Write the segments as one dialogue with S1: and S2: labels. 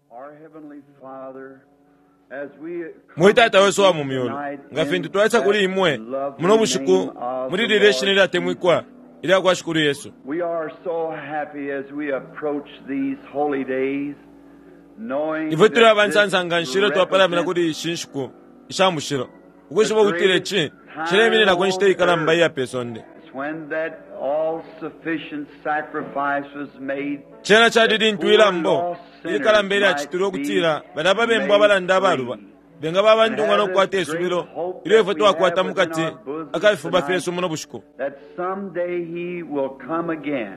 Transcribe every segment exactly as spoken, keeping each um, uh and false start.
S1: Muitata weso wa mumyolo nga fintu twatsa kuli imwe muno bushiku muri direction ila temwikwa ila kwa shukuru Yesu.
S2: We are so happy as we approach these holy days, knowing
S1: Ivo turi
S2: that
S1: abansansa nganshiro twapala mina kuri shinshuku ishamushiro ukwishibo gutire chi chiremine na kwenshite ikaramba ya pesonde
S2: when that all-sufficient sacrifice was made.
S1: chena chadidi ntwila mbo ikarambere achituro gutira banaba bembo abalanda baruba benga babandunga no kwate subiro ile foto akwata mukati akafuba feso muno bushiko
S2: That someday he will come again.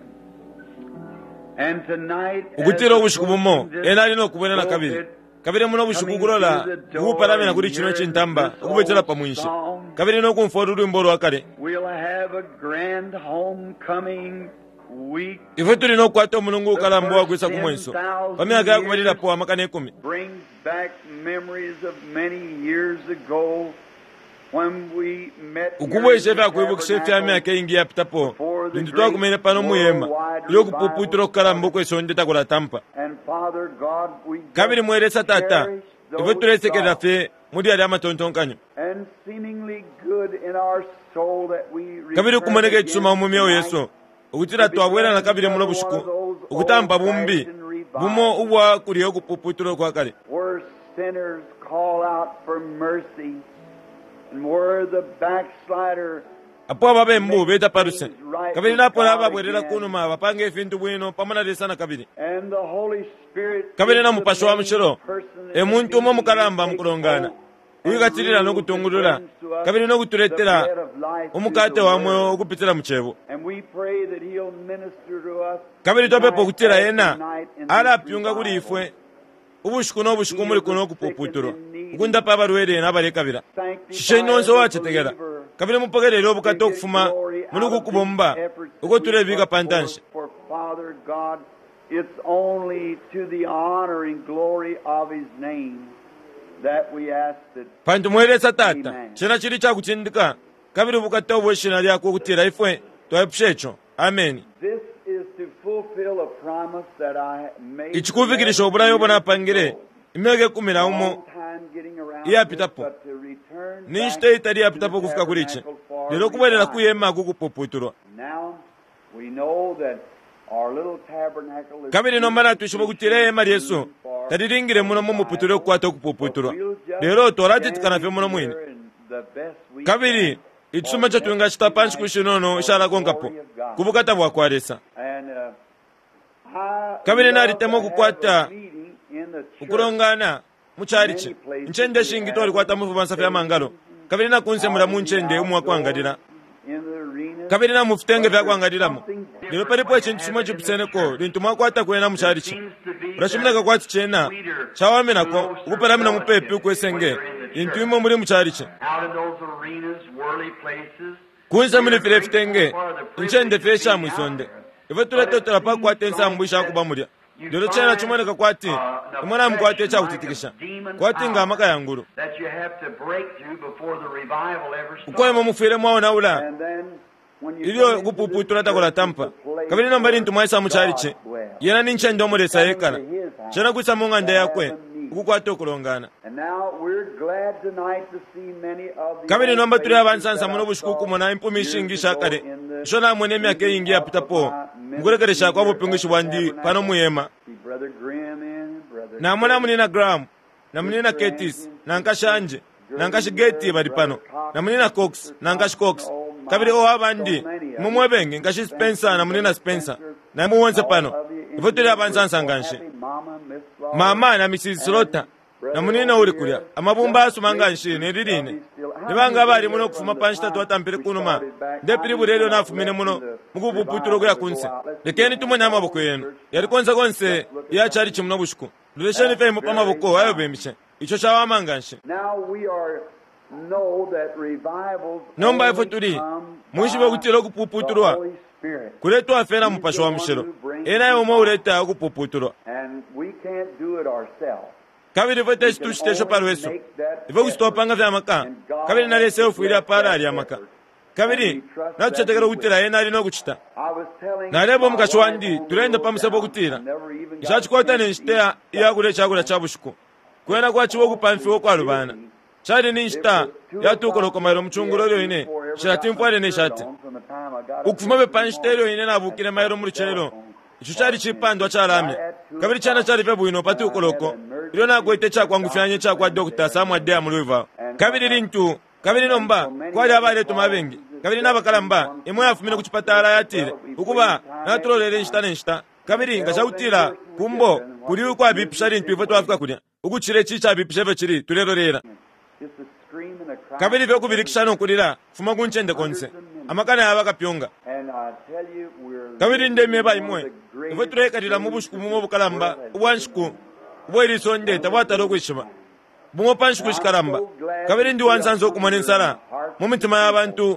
S2: And tonight,
S1: ugutira ubushiku bumo enali no kubona na kabiri kabiri muno bushiku gurola ubuparamena kuri kino chintamba ubetera pamwishi kabiri no kumforu rumboro akare
S2: we'll have a grand homecoming week.
S1: ivo turi no kwata mulungu kalambo agwisa kumwenso pamyaka yakumalira po amakane kumi
S2: Brings back memories of many years ago when we met
S1: ukubwe shefa kuibukishe fya myaka ingi yapita po bintu twakumene pano muyema yo kupuputiro kalambo kwesonde takula tampa
S2: and Father God, we
S1: kabiri mweresa tata ivo turesekera fe mudi ali amatontonkanyo
S2: and seemingly good in our soul that we
S1: kabiri kumaneke chuma mumyo Yesu ukutira twabwera na kabiri muno bushiku ukutamba bumbi bumo ubwa kuriyo kupuputiro kwa kale
S2: where sinners call out for mercy and where the backslider
S1: apo ababe mbu beta paruse kabiri napo ababwerera kunuma bapange fintu bwino pamana desana kabiri
S2: and the Holy Spirit
S1: kabiri na mupasho wa mshiro emuntu mo mukaramba mukulongana uyigatirira no gutungurura kabiri no guturetera umukate wamwe ogupitira muchebo
S2: and we pray that he'll minister to us
S1: kabiri topepo kutira yena ara pyunga kuri ifwe ubushiku no bushiku muri kuno kupuputuro ukunda paba rwere nabare kabira shishe nonzo wache tegera kabiri mupogerero obukato okufuma muri kukubomba uko turebiga pantanshe
S2: for Father God, it's only to the honor and glory of his name that we ask it.
S1: pantu mweresa tata chena chiri chakuchindika kabiri bukato obweshina lyako kutira ifwe twapshecho amen.
S2: This is to fulfill a promise that I made.
S1: ichikuvikirisha oburayo bona pangire imege kumira umo
S2: time getting around
S1: iya
S2: this,
S1: pitapo
S2: but to return
S1: nishite
S2: back
S1: itari ya pitapo
S2: to the
S1: kufika kuriche
S2: tabernacle for
S1: lero kubwerera
S2: revival.
S1: kuyema kukupuputuro
S2: Now we know that our little tabernacle is
S1: kabiri nomara tushibo kutira yema Yesu tadiringire muno mu muputuro kwata kupuputuro lero torati tikanafe muno mwini kabiri itsuma chatunga chitapanshi kushinono ishara kongapo kubukata bwa kwaresa kabiri nari temo kukwata ukurongana muchariche nchende shingi tori kwata mufubansa fya mangalo kabiri na kunsemura munchende umwa kwangadira kabiri na mufutenge vya kwangadiramo lero palipo echintu chimwe chipuseneko lintu mwakwata kwena muchariche urashimuleka kwati chena chawamenako ukuparamina mupepi ukwesenge lintu imo muri muchariche kunse muli file fitenge nchende fesha mwisonde ivo tuletotera pa kwate nsambu isha kuba mulya lero chena chimweneka kwati imwana mkwate cha kutitikisha kwati nga maka yanguru ukwema mufire mwaona ula ilio kupuputura takola tampa kabiri nombari ntu mwaisa muchariche yena ninchende omulesa yekala chena kuisa munganda yakwe ukukwate okulongana kabiri nomba turi abansansa muno bushiku kumona impumi ishingisha kale shona mwene myaka yingi yapitapo ngurekeresha kwa bupingishi bwandi pano muyema na mwana munina Graham na munina Curtis na nkashanje na nkashigeti bali pano na munina Cox na nkashi Cox kabiri o abandi mumwebenge nkashi Spencer na munina Spencer na muwonse pano ivo turi abansansa nganshe mama na Missus Slota na munina uri kulya amabumba asumanga nshi neririne nibanga bari muno kufuma panshita twatampire kunuma ndepiri burero nafumine muno mukupuputuro kuya kunse lekeni tumone amaboko yenu yari konse konse ya chari chimuno bushiku lulesheni fe mupa amaboko ayo bemishe icho chawamanga nshi nomba ifo turi mwishibe kutira kupuputurwa kuletu afena mupasho wa mshiro ena yomo uleta kupuputurwa kabiri vote situshitesho parweso ivo kusitopanga vya maka kabiri nalese ufuira para ali amaka kabiri natuchetekera okutira yena alina okuchita naleba omukashi wandi tulenda pamusebo okutira ichachikota nenshita iyakula ekyakula kya bushuku kwena kwachiwa okupamfiwa okwalubana chali ninshita yatukoloko mailo omuchungulo lyoine shati mfwale neshati ukufuma bepanshita lyoine nabukire mailo muluchelo icho chali chipandwa chalamya kabiri chana chali pebuino pati ukoloko ilo nakwete chakwangufyanye chakwa dokta samwadde amuluva kabiri lintu kabiri nomba kwali abale tumabengi kabiri nabakalamba imwe yafumine kuchipatala yatire ukuba natulolele nshita nenshita kabiri ngachawutira kumbo kuli uko abipisha lintu ivo twafika kulya ukuchire chicha abipisha ivo chiri tulelolera kabiri vyo kubirikisha nokulira fuma kunchende konse amakana yaba kapyonga kabiri ndemye baimwe ivo tulekalira mubushuku mumwe bukalamba ubwanshuku ubweriso ndeta bwatalo kwishima bumwe panshuku shikalamba kabiri ndi wansanzo okumana ensala mu mitima y'abantu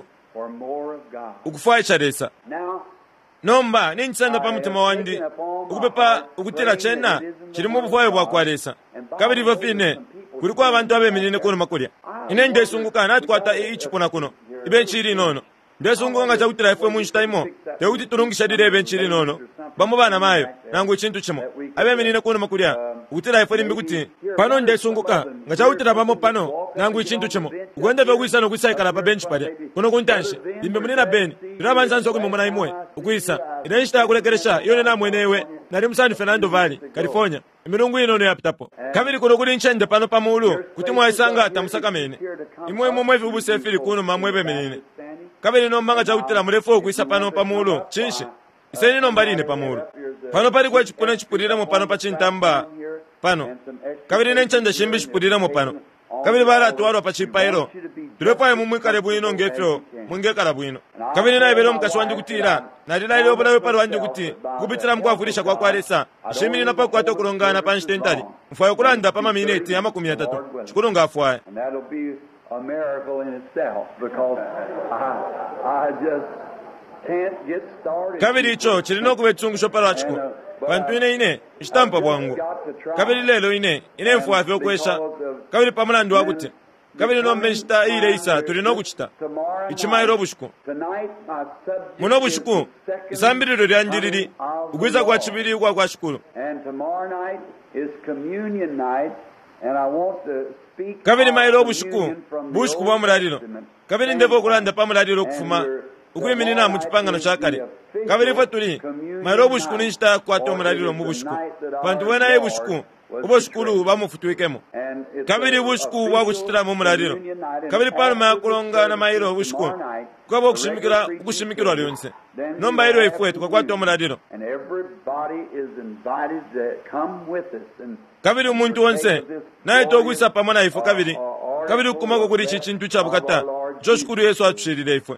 S1: ukufwa echalesa nomba ninchisanda pa mutima wandi ukupepa ukutira chena chiri mu bufwayo bwakwalesa kabiri vo fine kuliko abantu abemenene kuno makulya ine ndesunguka natkwata ichipona kuno ibe chiri nono ndesunguka nga chakutira ifwe munshita imo tekuti tulungisha direbe nchiri nono bamwe bana mayo nangu chintu chimo abemenene kuno makulya ukutira ifwe limbi kuti pano ndesunguka nga chakutira bamo pano nangu chintu chimo ukwenda vyo kuisa no kuisa ikala pa bench palya kuno kuntanshi limbe munena beni tulabanzanso kumumona imwe ukuisa ine nshita kulekeresha yone na mwenewe nali musani Fernando Valley California imirungu ino no yapitapo kabiri kuno kuli nchende pano pamulu kuti mwaisanga tamusakamene imwe mumwe vubusefili kuno mamwe bemenene kabiri nombanga chakutira murefu okuisa pano pamulu chinshi iseni nombaline pamulu pano pali kwa chipuna chipuliramo pano pa chintamba pano kabiri nenchende shimbi chipuliramo pano kabiri bala tuwalwa pa chipairo tulepaye mumwe kale bwino ngefyo mwingekala bwino kabiri naye belo mkashi wandi kutira nalila ile obulawe pali wandi kuti kupitira mkwafulisha kwa kwalesa shimini napa kwa tokulongana pa nshitentali mfwayo kulanda pa mamineti ama kumi na tatu chikulunga afwaye
S2: a miracle in itself because I, I just can't get started.
S1: Kabiri icho chilino kubetsungu pala chiko. Bantu ine ine ishtampa bwangu. Kabiri lelo ine ine mfu afyo kwesha. Kabiri pamulandu wakuti. Kabiri nombe nshita ile isa tulino kuchita. Ichimairo bushuku. Muno bushuku isambiriro lyandiriri ugwiza kwa chibiri kwa kwa shukuru.
S2: And tomorrow night is communion night and I want to
S1: kabiri mailo bushuku bushuku bwa mulaliro kabiri ndevo kulanda pa mulaliro kufuma ukwiminina mu chipangano chakale kabiri fo tuli mailo bushuku ninshita kwato mulaliro mu bushuku bantu wena ye bushuku uboshukulu bamufutwikemo kabiri bushuku bwa kuchitira mu mulaliro kabiri pano makulonga na mailo bushuku kwabo kushimikira kushimikirwa lyonse nomba ilo ifwe tukwato mulaliro kabiri umuntu wonse naye togwisa pamona ifo kabiri kabiri kumako kuri chichintu chabukata joshukuru Yesu atushirire ifwe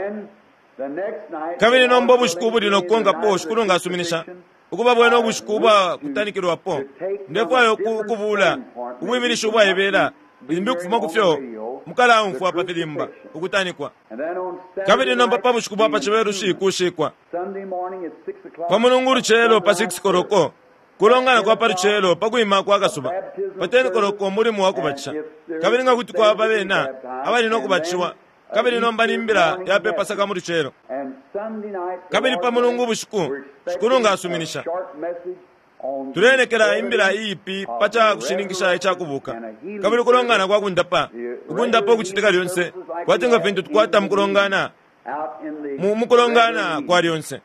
S1: kabiri nombo bushuku buli nokonga po shukuru ngasuminisha ukuba bweno bushuku bwa kutanikirwa po ndefo ayo kubula ubwimirisha bwa ebera imbi kufuma kufyo mukala mfu apa filimba ukutanikwa kabiri nomba pa bushuku bwa pachiweru shikushikwa pamununguru chelo pa six koroko kulongana kwa paruchelo pakuima kwa kasuba pateni koroko muri mu wakubacha kabiri nga kuti kwa babena abali no kubachiwa kabiri nomba nimbira ya pepa saka muri chelo kabiri pa mulungu bushuku shikulunga asuminisha tulenekera imbira ipi pacha kushiningisha echa kubuka kabiri kulongana kwa kundapa kundapa kuchitika lyonse kwatenga vintu tukwata mukulongana mu mukulongana kwa lyonse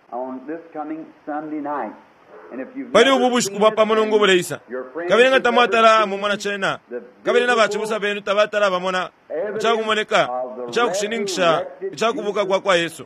S1: pali ubu bushuku bwa pamunungu buleisa kabiri nga tamatara mu mwana chena kabiri na bachibusa benu tabatara bamona chakumoneka chakushiningisha chakubuka kwa kwa Yesu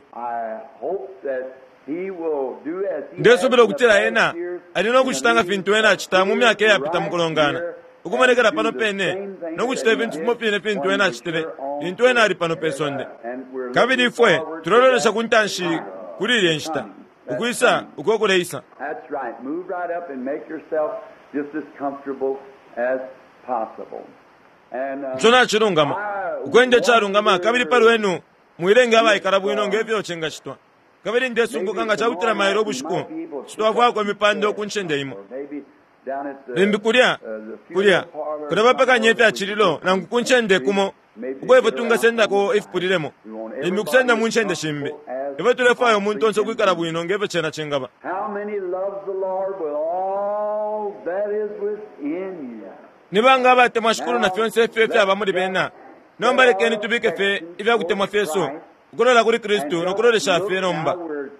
S1: ndeso bilo kutira yena alino kuchitanga vintu ena chita mu myaka yapita mukulongana ukumonekera pano pene nokuchita vintu mopine vintu ena chitire vintu ena ali pano pesonde kabiri ifwe tulololesha kuntanshi kuli lyenshita ukuisa ukokuleisa.
S2: That's right. Move right up and make yourself just as comfortable as possible. And uh,
S1: chona chirungama ukwende charungama kabiri pali wenu muirenge abayi karabu ino ngevyo chenga chitwa kabiri ndesungu kanga chautira mairo bushuku chitwa kwa mipando kunchende imo limbi kulia kulia kudaba paka nyepe achirilo na kunchende kumo ukwevo tunga senda ko ifupulilemo nimukusenda munchende shimbi ife tulefayo omuntu onse kwikala bwino ngeve chena chengaba.
S2: How many loves the Lord with all that is within you?
S1: Nibanga bate mwashukuru na fyonse fefe abamuri bena nomba lekeni tubike fe ibya kutemwa feso ukolola kuri Kristo nokolole shafe nomba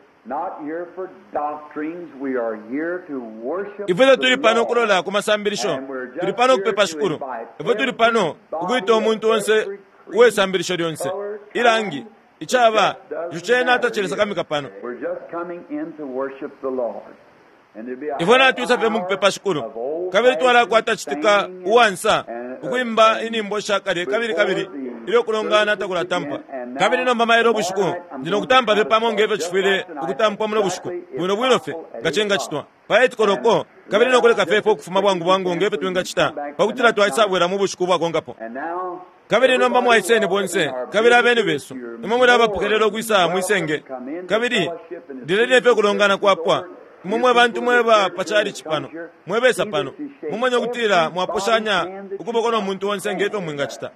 S1: ife tuli pano kulola kumasambirisho tuli pano kupepa shukuru ife tuli pano ukuita omuntu onse uwesambirisho lyonse ilangi ichaba yuchena atachelesa kamika pano ife natwisa fe mukupepa shukuru kabiri twala kwatachitika uwansa ukuimba inimbo shakale kabiri kabiri ilo kulongana takula tampa kabiri nomba maero bushuku ndino kutampa fe pamo ngeve chifile ukutampa muno bushuku bwino bwino fe ngachenga chitwa paeti koroko kabiri nokoleka fe fo kufuma bwangu bwangu ngeve twenga chita pakutira twaisabwera mu bushuku bwakongapo kabiri nomba mwaiseni bonse kabiri abene beso imwe abapukelero kwisa mwisenge kabiri ndilele fe kulongana kwapwa mumwe bantu mweba pachali chipano mwebesa pano mumwe kutira mwaposhanya ukubokono muntu wonse ngeto mwingachita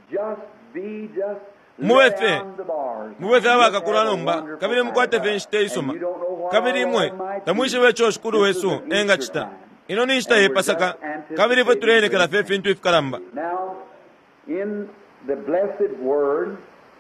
S1: muwefe muwefe abakakula nomba kabiri mukwate fe nshite isoma kabiri imwe tamwishi wecho shukuru wesu engachita ino nishita yepasaka kabiri fe tulelekela fe fintu ifikalamba.
S2: Now in the blessed word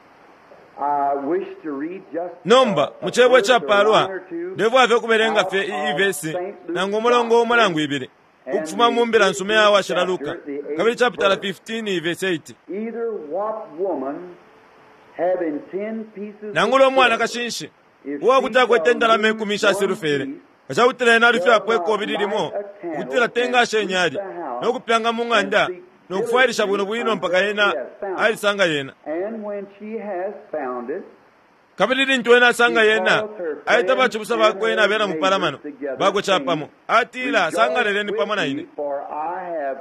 S2: I wish to read just
S1: nomba muchebwe cha parwa devo ave kuberenga fe ivesi nango mulongo mulangu ibiri ukufuma mumbira nsume yawa shiraluka kabiri chapter fifteen verse eight.
S2: Either what woman having ten pieces
S1: nangulo mwana kashinshi uwa kutakwe tendala mekumisha sirufere acha utira na rufi apwe ko biririmo utira tenga shenyari no kupyanga munganda no kufayirisha bwino bwino mpaka yena alisanga yena.
S2: And when she has found it,
S1: kabiri ntwena sanga yena aita bachubusa bakwena bera muparamano bago chapamo atila sanga leleni pamana ine
S2: for I have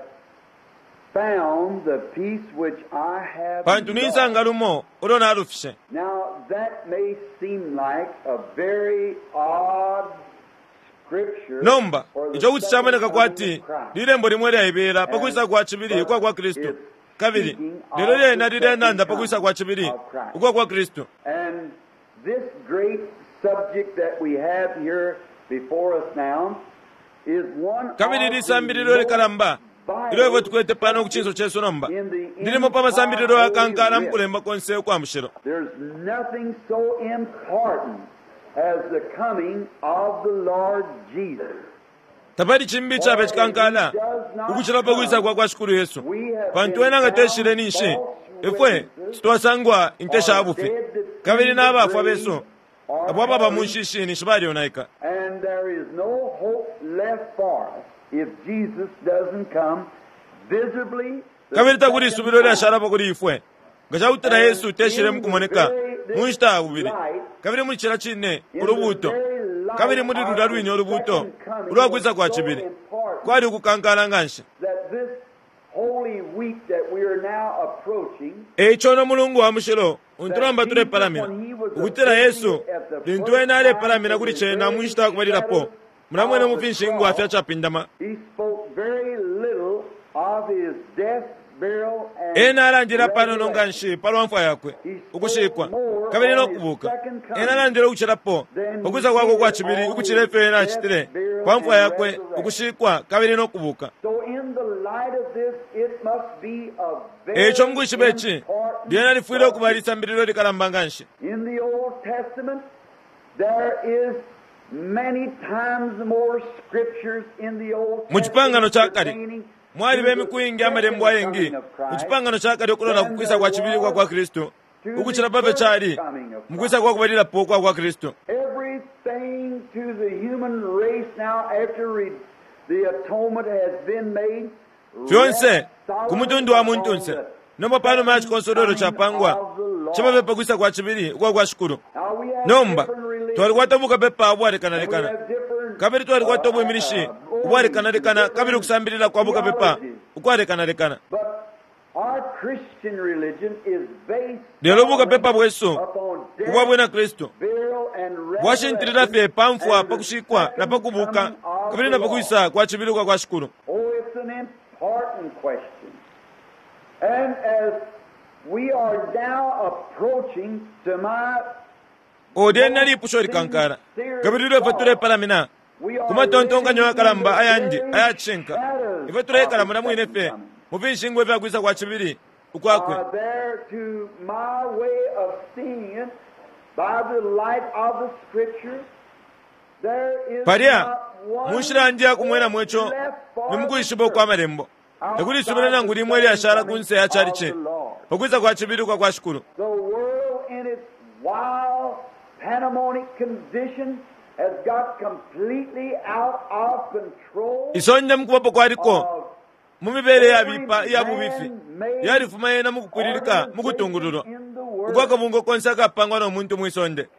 S2: found the peace which I have
S1: pantu nisanga lumo urona arufishe.
S2: Now that may seem like a very odd scripture
S1: nomba icho kuti chamaneka kwati lilembo limwe lyayibera pakuisa kwa chibiri kwa kwa Kristo kabiri lero lyena lilenanda pakuisa kwa chibiri kwa kwa Kristo.
S2: And this great subject that we have here before us now is one
S1: kabiri lisambiriro likalamba ilevo tukwete pano kuchinso cheso nomba ndilimo pa masambiriro akankana mkulemba konse kwa mshiro.
S2: There's nothing so important as the coming of the Lord Jesus.
S1: Tabari chimbi chabe chikankala ukuchira pakuisa kwa kwa shukuru Yesu pantu wena ngateshire nishi efwe sitwasangwa intesha abufi kabiri n'abafu abeso abo baba munshishi ni shibari onaika.
S2: And there is no hope left for us if Jesus doesn't come visibly.
S1: kabiri takuri subiro lya sharaba kuri ifwe ngacha utira Yesu teshire mukumoneka munshita abubiri kabiri muri chira chine urubuto kabiri muri rurarwinyo urubuto urwagwiza kwa chibiri kwari ukukankana ngansha.
S2: Holy week that we are now approaching.
S1: Echo no mulungu wa mushiro unturamba ture paramina ukutira Yesu lintwena ale paramina kuri chena munshita kubarira po muramwe no mufinshingu afya chapindama.
S2: He spoke very little of his death, burial and
S1: ena alangira pano nonganshi palwamfa yakwe ukushikwa kabiri no kubuka ena alangira ukuchira po okuza kwako kwa chibiri ukuchirefe na chitire kwamfa yakwe ukushikwa kabiri no kubuka.
S2: So in the light of this it must be a very
S1: echo mgwishibechi diana lifuire kubalisa mbiriro likalambanganshi.
S2: In the Old Testament there is many times more scriptures in the Old
S1: Mujipangano cha kale
S2: Testament
S1: mwali bemi kuingia malembo yengi mujipangano cha kale okulola kukwisa kwa chibiri kwa kwa Kristo ukuchira pape chali mkwisa kwa kubalira po kwa kwa Kristo.
S2: Everything to the human race now after re, the atonement has been made.
S1: Fyonse kumutundu wa muntunse nomba pano machi konsolero chapangwa chipape pakwisa kwa chibiri kwa kwa shukuru nomba twali kwatabuka pepa abwari kanalekana kabiri twali kwatobu imirishi ubwari kanalekana kabiri kusambirira kwa buka pepa ukwari kanalekana.
S2: Our Christian religion is based
S1: lero buka pepa bweso kubwa bwena Kristo bwashintirira fe pamfwa pakushikwa na pakubuka kabiri na pakwisa kwa chibiri kwa kwa shukuru.
S2: Oh, it's an important question. And as we are now approaching to my
S1: ode nali pushori kankara kabiriro fature paramina kuma tontonga nyoa kalamba ayandi ayachenka ifature kalamba mu inefe mu binshingwe bya kwisa kwa chibiri ukwakwe
S2: there to my way of seeing by the light of the scripture there is
S1: paria mushiranje kumwena mwecho nimukuyishibo kwa marembo ekuri subira nangu limwe lya shara kunse ya chariche okwiza kwa chibiri kwa kwa shukuru
S2: the world in its wild pandemonic condition has got completely out of control
S1: isonde mkubapo kwa riko mumibere ya bipa ya bubifi yari fuma yena mukupiririka mukutungururo ukwaka bungo konsaka pangwa no muntu mwisonde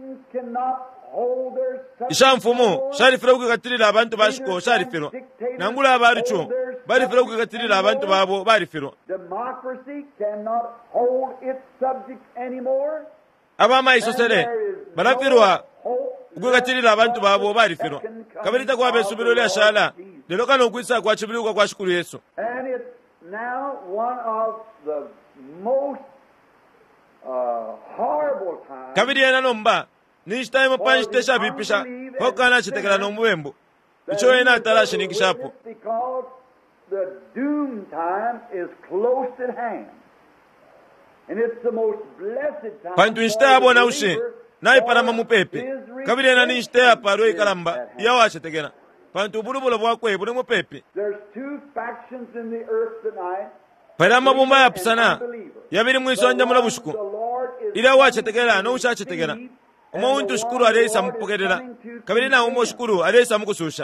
S1: ishamfumu sharifira kukatirira abantu bashiko sharifiro nangula abaricho barifira kukatirira abantu babo barifiro
S2: democracy cannot hold its subjects anymore
S1: abama isosere barafirwa kukatirira abantu babo barifiro kabirita kwa besubiro lya shala lero kana kwisa kwa chibiruka kwa shukuru Yesu
S2: and it's now one of the most uh, horrible times
S1: kabiri yana nomba nishita mo panjite shabipisha hokana chitekera no muwembo icho ena tarashi nikishapo
S2: because the doom time is close at hand and it's the most blessed time
S1: pantu nishita abona ushe nai parama mupepe kabiri yana nishita paro ikalamba yawa chitekera pantu bulubulo bwakwe buli mupepe
S2: there's two factions in the earth tonight
S1: parama bumba yapsana yabiri mwisonja mula bushuku ila wachitekera no ushachitekera umuntu shukuru aresa mupokerera kabiri na umo shukuru aresa mukususha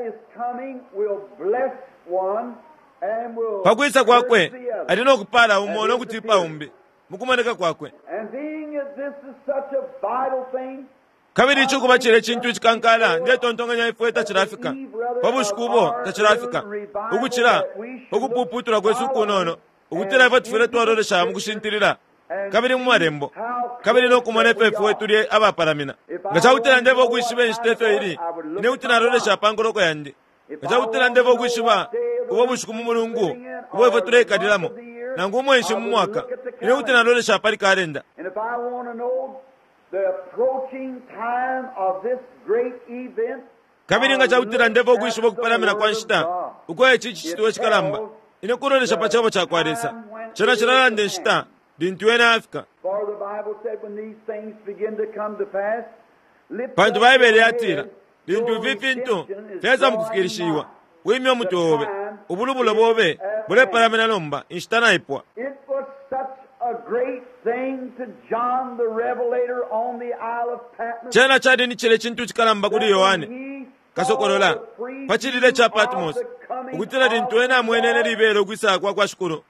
S1: pakwisa kwakwe alino kupala umo no kutipa umbi mukumaneka kwakwe kabiri icho kuba chire chintu chikankala ndiye tontonganya ifueta chirafika babushukubo tachirafika ukuchira ukupuputura kwesu kunono ukutira batufere twarorosha mukushintirira kabiri mu marembo kabiri no kumanefe fueturi abaparamina ngachawutira ndevo kwishibe nstefe iri ine utina roresha pangoroko yandi ngachawutira ndevo kwishiba ubo bushuku mu mulungu ubo fueture kadiramo nangu mwenshi mu mwaka ine utina roresha pari karenda kabiri ngachawutira ndevo kwishiba kuparamina kwa nshita uko echi chituwe chikalamba ine kuroresha pachabo cha kwaresa chana chana nde nshita dintuena afika pantu baibere yatira dintu vifintu teza mukufikirishiwa wimyo mutobe ubulubulo bobe bule paramena lomba instana ipwa chana chadi ni chile chintu chikalamba kuli Yohane kasokolola pachilile cha Patmos ukutira dintuena mwenene libero kwisa kwa kwa shukuru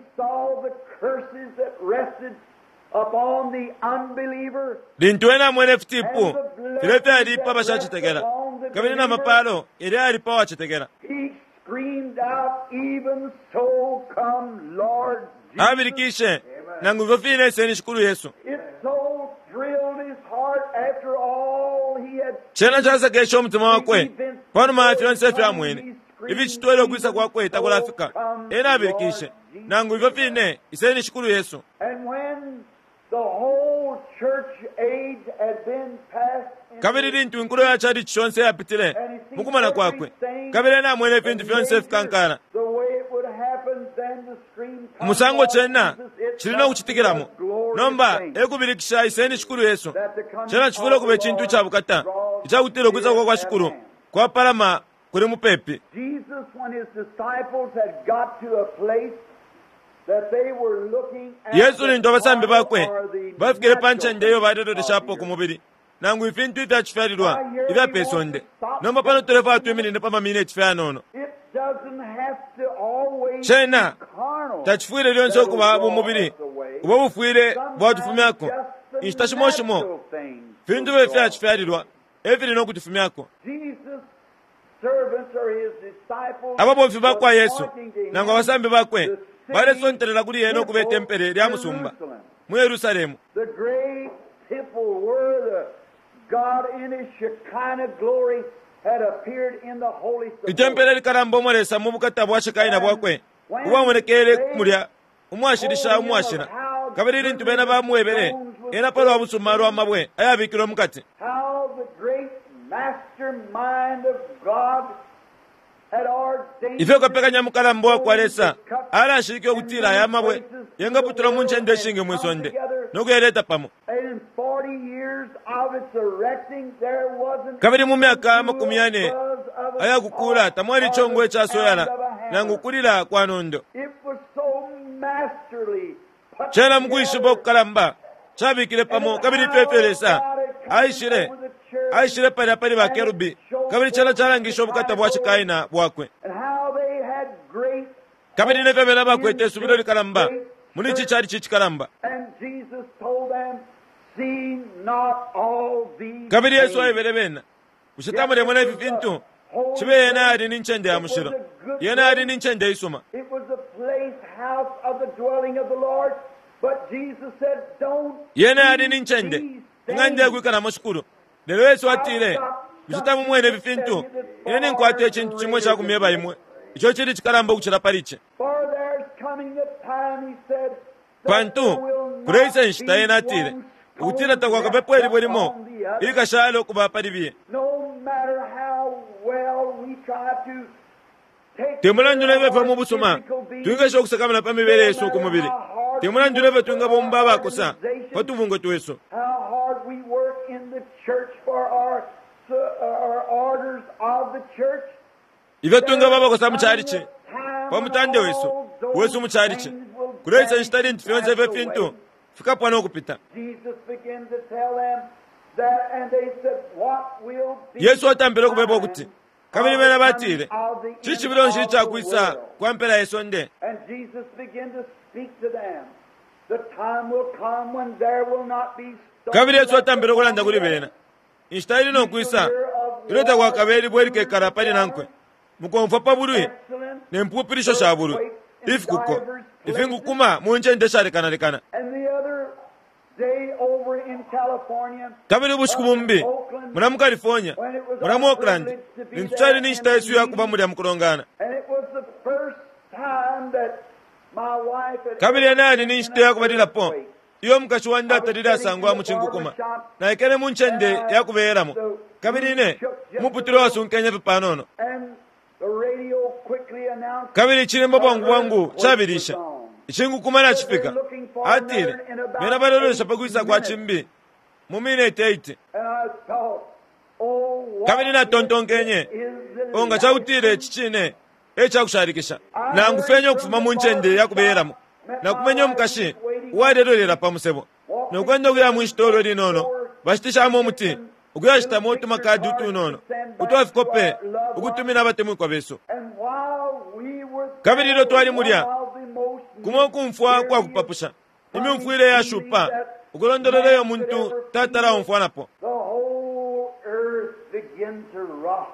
S2: upon the unbeliever
S1: dintuena mwene ftipu filefe alipa bashachitegera kabiri na mapalo ili alipa wachitegera
S2: he screamed out even so come Lord Jesus
S1: abirikishe na nguvu file seni shukuru Yesu
S2: it so thrilled his heart after all he had
S1: chena chasa kesho mtima wakwe pano maafyo nsefi ya mwene ivi chituwele kwisa kwa kwe itakola Afrika ena abirikishe na nguvu file iseni shukuru Yesu
S2: and when the whole church age had been passed
S1: kabiri dintu inkuru ya chadi chonse ya pitile mukumana kwakwe kabiri na mwene fintu fyonse fikankana
S2: the way it would happen then the scream
S1: musango chena chilina kuchitikiramo nomba ekubirikisha iseni shukuru Yesu chena chifulo kube chintu cha bukata ichakutilo kwiza kwa kwa shukuru kwa palama kuri mupepi
S2: Jesus when his disciples had got to a place that they were looking at
S1: Yesu ni ndobasambe bakwe bafikire pancha ndeyo badero deshapo kumubiri nangu ifintu ifya chifyarirwa ifya pesonde nomba pano telefa atwemini nepa mamine chifya nono
S2: it doesn't have to always
S1: chena
S2: carnal
S1: tachifuire lyonse kuba bumubiri uba bufuire bwatufumyako instashimoshimo fintu befya chifyarirwa efiri no kutifumyako
S2: Jesus servants or his disciples
S1: aba bomfi bakwa Yesu nangu abasambe bakwe baresonterera kuri yeno kube tempere lya musumba mu Yerusalemu
S2: the great temple where the God in his Shekinah glory had appeared in the holy
S1: itempere likarambo moresa mu bukata bwa Shekinah bwakwe uba murekere mulya umwashirisha umwashira kabiri lintu bena bamuwebere ena palo abusumaro amabwe ayabikiro mukati.
S2: How the great mastermind of God had ordained
S1: ife kopeka nyamukalambo wakwalesa ala ashiriki okutira aya amabwe yenga putula munchende eshinge mwisonde nokuyeleta pamo.
S2: And in forty years of its erecting, there wasn't
S1: kabiri mu myaka makumi ane ayakukula tamwali chongo ekyasoyala nangukulira kwa nondo.
S2: It was so masterly.
S1: chena mukuyishiba okukalamba chabikire pamo kabiri feferesa aishire aishire pali apali bakerubi kabiri chala chalangisha obukata bwa chikaina bwakwe.
S2: And how they had great.
S1: kabiri neve bena bakwete esubiro likalamba muli chichali chichikalamba.
S2: And Jesus told them, see not all these
S1: kabiri yesu
S2: things.
S1: ayibere bena kushitamule mwana ifi fintu chibe yena ali ninchende ya mushiro yena ali ninchende isuma.
S2: It was the place house of the dwelling of the Lord, but Jesus said, don't
S1: yena ali
S2: do
S1: ninchende
S2: these
S1: ngande
S2: things.
S1: kwikana mushukuru lero yesu atire kushitamu mwene bifintu yene nkwate ekintu kimwe kyakumyeba imwe icho chili chikalamba kuchira paliche.
S2: For there's coming a time, he said, that
S1: pantu
S2: there will not
S1: kureisa nshita
S2: be
S1: yena atire
S2: one
S1: ukutira takwa
S2: stone
S1: kapepo eli
S2: left
S1: bwelimo
S2: upon the other.
S1: ili kashalo kuba palibiye.
S2: No matter how well we try to take
S1: temulanju
S2: care
S1: neve
S2: of
S1: fa
S2: our
S1: mubusuma
S2: physical being,
S1: tuingasha okusakamala pamibere yesu kumubiri temulanju neve tuinga bombaba kusa patuvungo twesu
S2: how hard we work in the church for our, our orders of the church.
S1: ive tuinga baba kusa muchalichi pamutande wesu wesu muchalichi kureisa nshitali ntifyonze ve fintu fika pano okupita.
S2: Jesus began to tell them that, and they said, what will be
S1: yesu atambire okubeba okuti
S2: the
S1: kabiri bena batire
S2: of the end
S1: chichibiro nshili
S2: of the
S1: chakwisa
S2: world?
S1: kwampela yesu nde.
S2: And Jesus began to speak to them. The time will come when there will not be stones
S1: kabiri yesu
S2: left
S1: atambire okulanda
S2: upon
S1: kuli
S2: the
S1: bena nshitali nokwisa ilota kwa kabeli bwerike karapali nankwe mukomfa pabului
S2: excellent
S1: nempupirisho sha bulu ifi kuko ifi ngukuma munchende sharekanalekana.
S2: And the other day over in California,
S1: kabiri bushiku bumbi muna mu California muna mu Oakland nintuchali ninshita yesu yakuba mulya mukulongana.
S2: and it was the first time that my wife had
S1: kabiri enali ninshita yakubalira po iyo mukashi wanje atalira asangwa muchingukuma naekele munchende yakubeeramo kabiri ine muputiro wasunkenye vipanono
S2: and the radio quickly announced
S1: kabiri chilembo bwangu bwangu chabirisha ichingukuma nachifika atire mena balolesha pakwisa kwa chimbi mu minute eight
S2: and I thought, oh, what
S1: kabiri natontonkenye
S2: is the
S1: onga chautire chichine echakusharikisha nangufenya okufuma munchende yakubeeramo nakumenya omukashi walelolera pamusebo nokwenda okuya mwishitolo linono bashitishamo omuti okuyashitamu otuma kadi utunono utwafikope okutumina abatemwikwa beso.
S2: and while we were
S1: kabiri ilo twali mulya
S2: while the most
S1: kumwe okumfwa kwakupapusha imimfwile yashupa okulondololeyo muntu tatala omfwanapo
S2: the whole earth began to rock.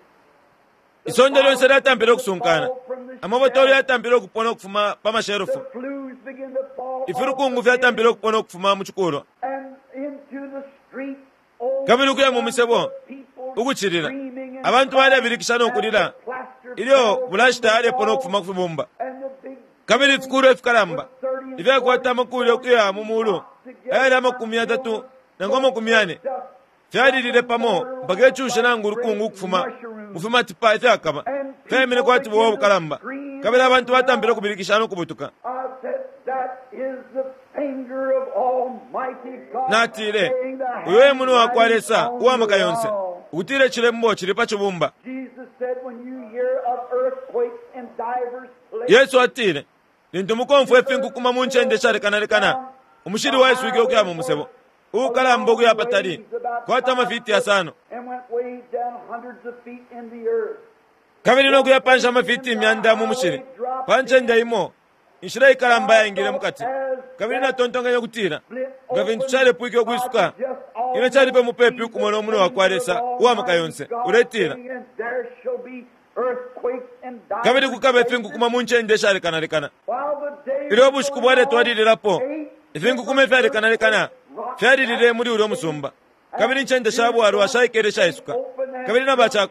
S1: isonde lyonse lyatambile okusunkana amabotolo yatambile okupona okufuma pamasherufu
S2: The flues began to fall
S1: ifirukungu
S2: off
S1: vyatambile okupona okufuma muchikulwa
S2: and into the street. Oh,
S1: kabiri ukuya mu misebo
S2: people
S1: ukuchirira
S2: screaming and
S1: abantu bali abirikishana okulira
S2: plaster
S1: ilyo
S2: fell
S1: bulashita ali
S2: from
S1: epona
S2: the
S1: okufuma kufibumba
S2: and the big
S1: kabiri ifikulu efikalamba ivyakwata amakulu okuya mumulu ayali amakumi atatu nango amakumi ane fyalilile pamo mpaka echushe nangu lukungu okufuma mufuma tipa ifyakaba fyayimile kwatibuwa obukalamba kabiri abantu batambile okubirikishana okubutuka
S2: I said, that is the finger of Almighty God.
S1: natile
S2: laying the hand
S1: uyoye muno wakwalesa
S2: on
S1: uwamaka
S2: the
S1: yonse
S2: wall.
S1: ukutile chilembo chili pachibumba.
S2: Jesus said, when you hear of earthquakes in divers places,
S1: yesu atile lintu mukomfu efingukuma munchende sharekanalekana umushiri wa yesu ikiokuya mu musebo ukalamba okuya patali kwata mafiti asano
S2: and went way down hundreds of feet in the earth.
S1: kabiri nokuya pansha mafiti myanda mu mushiri panchende imo inshira ikalamba yayingile mukati kabiri natontonganya kutira nga vintu chalepuike okwisuka ine chalipe mupepi ukumona omuno wakwalesa uwamaka yonse uletira
S2: And there shall be earthquakes and divers
S1: kabiri kukaba
S2: places.
S1: efingukuma munchende sharekanalekana
S2: While the day
S1: iliwo
S2: was
S1: bushiku
S2: going
S1: bwale
S2: on,
S1: twalilirapo
S2: eight
S1: efingukuma fyalekanalekana fyalilile muri uli omusumba kabiri nchende shabwalwa shaikele shaisuka kabiri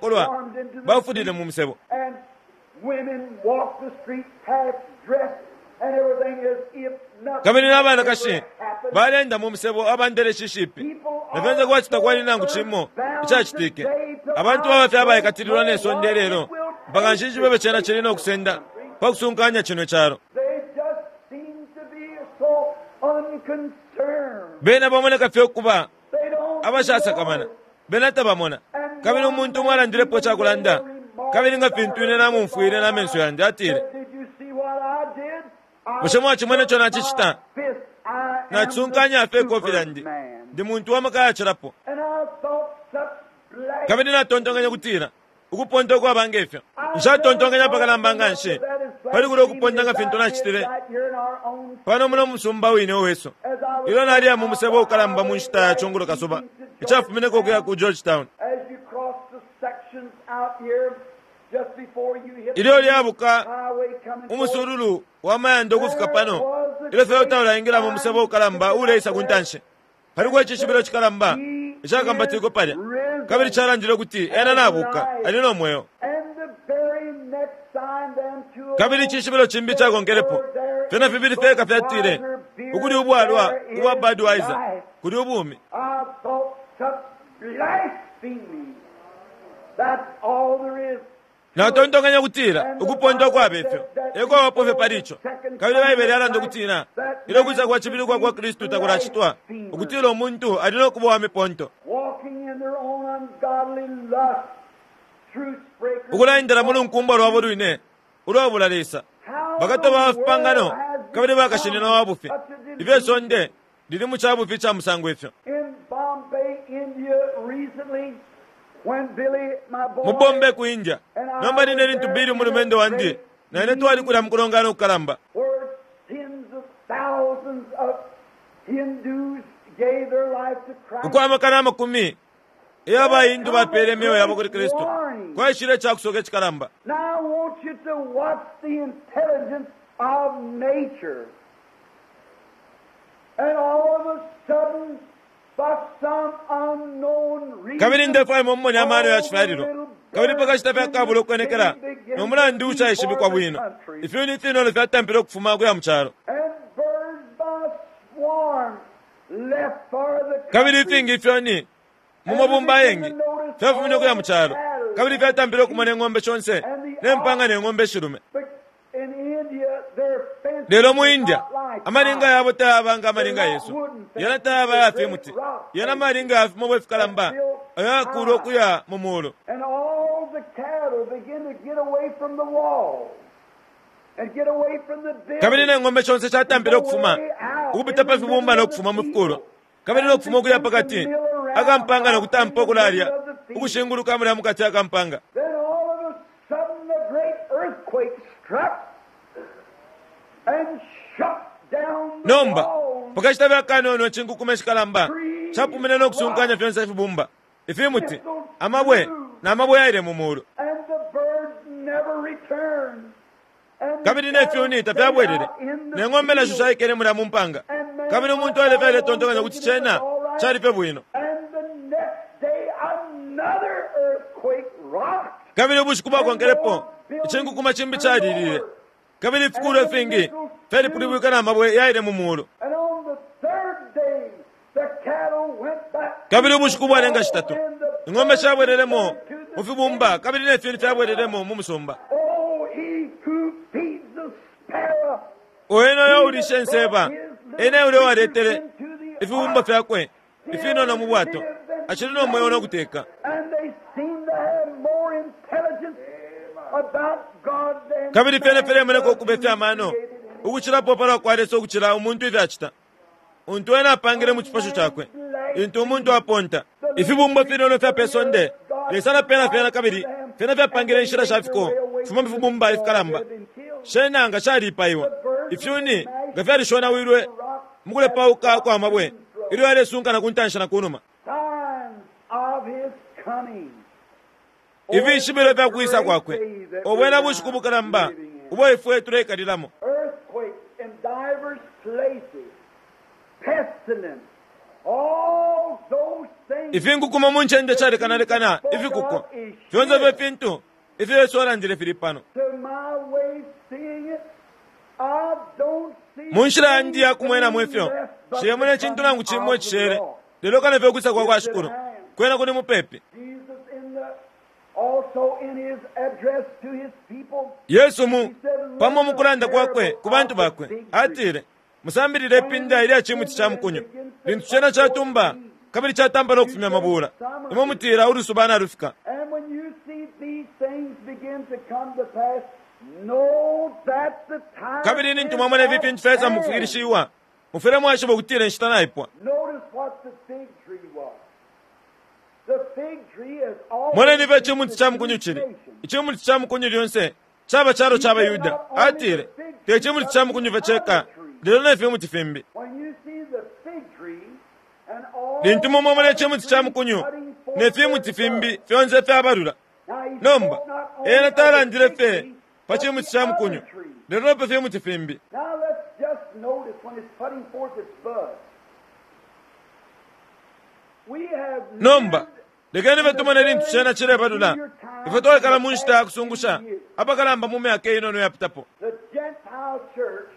S1: nabachakolwa bafudile mu musebo
S2: and women walked the street half dressed and everything is if nothing
S1: kabiri n'abaana
S2: ever
S1: kashi
S2: happened.
S1: balenda mu musebo abandere shishipi navenze kuba kitakwalina ngu kimmo ekyakitiike abantu babafe abayekatirirwa n'ensonda leero mpaka nshiji bebe kyena kirina okusenda pakusunkanya kino ekyalo
S2: They just seem to be so unconcerned.
S1: beena baboneka ffe okuba
S2: They don't
S1: abashasakamana
S2: know.
S1: beena tabamona kabiri omuntu omwe alandirepo kyakulanda kabiri nga fintwine namunfuire n'amenso yanje atiire
S2: Did you see what I did? I
S1: mushemu wa kimwe nekyo nakikita
S2: fist. I am
S1: nakisunkanya afe
S2: the
S1: ekofira ndi
S2: Superman.
S1: ndi muntu wamaka yakirapo
S2: And I thought such black
S1: kabiri natontonganya kutiira ukuponta okwabanga efyo nshattontonganya pakalambanga nshe pali kuli okupontanga fintu nakitire pano muno musumba wine oweso ilo naliya mu musebo okalamba mu nshita ya chongolo kasoba ekyafumineko okuya ku Georgetown ilo lyabuka umusurulu wamayanda okufika pano ilo fe otawulayingira mu musebo okalamba uleisa kuntanshe paliku ekishibiro kikalamba ekyakambatiriko palya kabiri kyalangira okuti ena nabuka alina omweyo kabiri kishibiro kimbi kyagongerepo fyona fibiri feka fyatire ukuli ubwalwa ubwa Budweiser kuli ubumi natontonganya kutira ukuponta kwabefyo eko wapofe palicho kabiri baibeli alanda okutira ilo kuza kwa chibilikwa kwa Kristu takula chitwa ukutira omuntu alina okuba wamiponto ukulayindira muli nkumba lwabo lwine ulwabulalisa bakato bafupangano kabiri bakashinina wabufi ibyo sonde lili mu kyabufi kya musango efyo mu Bombe ku India nomba nine lintu biri mu lumendo wandi naine twali kula mukulongana okukalamba ukwamakana amakumi iyo abayindu bapeere emyoyo yabo kuri Kristo kweshire ekyakusoka ekikalamba kabiri ndefu alimo mmoni amaano ya kifaariro kabiri paka kitafya kabula okwenekera nomulandi ukyayishibikwa bwino ifyuni ifino fyatampire okufuma akuya mu kyalo kabiri ifingi ifyoni mumabumba yengi fyafumine okuya mu kyalo kabiri fyatampire okumona eng'ombe kyonse n'empanga n'eng'ombe eshirume lero mu India amalinga yabo tayabanga amalinga Yesu yana tayaba yafe muti yana amalinga yafe mu bwefikalamba ayakula okuya mu mulo kabiri n'eng'ombe kyonse kyatambire okufuma ukupita pafibumba n'okufuma mu fukulu kabiri n'okufuma okuya pakati akampanga n'okutampa okulalya ukushinguluka mulya mukati akampanga nomba pakashitavya kanono chinkukuma ekikalamba chapumene n'okusunkanya fyonse efibumba ifimuti amabwe n'amabwe yaire mu mulo kabiri n'efyuni tafyabwerere n'eng'ombe nasho shayikere mulya mu mpanga kabiri omuntu alefele tontonganya kuti chena chalife bwino kabiri obushikuba bwongerepo echinkukuma chimbi chalilile kabiri fukulu efingi feri pulibwikana amabwe yaire mu mulo kabiri obushuku bwalenga shitatu eng'ombe shabwereremo mufibumba kabiri n'efyuni fyabwereremo mu musumba oyeno yawulisha enseba ene ule waretere ifibumba fyakwe ifinono mu bwato ashirina omwoyo n'okuteeka kabiri fyene fere meneko okube fyamano ukukira popala kwaresa okukira omuntu ivyakita untu wena apangire mu kifasho kyakwe intu omuntu aponta ifibumba finono fya pesonde lesana pena fyena kabiri fyena fyapangire nshira shafiko fuma mfibumba ifikalamba shenanga shalipaiwa ifyuni nga fyalishona wirwe mukule pauka kwa mabwe ilo yalesunkana kuntanshana kunuma ivi nshibiro vyakuisa kwakwe obwena bushikubukalamba ubo ifue tulekalilamo ifi nkukuma munchende chalekanalekana ifi kuko fyonza vye fintu ifi yesu alandile filipano
S2: I don't see
S1: munshira yandi yakumwena mwefyo shiyemune chintu nangu chimwe chishere lelo kana fyo kusa kwa kwa shukuru kwena kuni mupepe.
S2: Jesus in the, also in his address to his people,
S1: Yesu mu pamwe mukulanda kwakwe ku bantu bakwe atire musambirire pinda ili achimuti cha mkunyu lintu chena chatumba kabiri chatamba nokufumya mabula imwe mutira uri subana rufika.
S2: and when you see these things begin to come to pass, know that the time
S1: kabiri ni
S2: is
S1: ntuma mwana vipi
S2: at
S1: nfeza
S2: hand.
S1: mufukirishiwa mufere mwasho bokutira nshitana ipwa.
S2: Notice what the fig tree was. The fig tree is all
S1: Mwana nive chimuti cha mkunyu chiri ichimuti cha mkunyu lyonse chaba charo chaba yuda atire te chimuti cha mkunyu vecheka lelo nefe muti fimbi
S2: when you see the fig tree and all
S1: lintu momo mwana chimuti cha mkunyu
S2: cutting forth
S1: nefe muti
S2: their
S1: fimbi
S2: bud.
S1: fyonze fe abarura
S2: Now he
S1: nomba
S2: spoke not only
S1: ena
S2: of the
S1: talandire
S2: fig
S1: fe
S2: tree,
S1: pa
S2: but
S1: chimuti
S2: the
S1: cha
S2: other
S1: mkunyu
S2: tree.
S1: lelo pe fe muti fimbi.
S2: Now let's just notice when it's putting forth its bud. We have
S1: nomba
S2: lived
S1: lekeni vetumane lintu chena chire barura ife toekala munshita akusungusha apakalamba mume ake inono yapitapo
S2: the Gentile church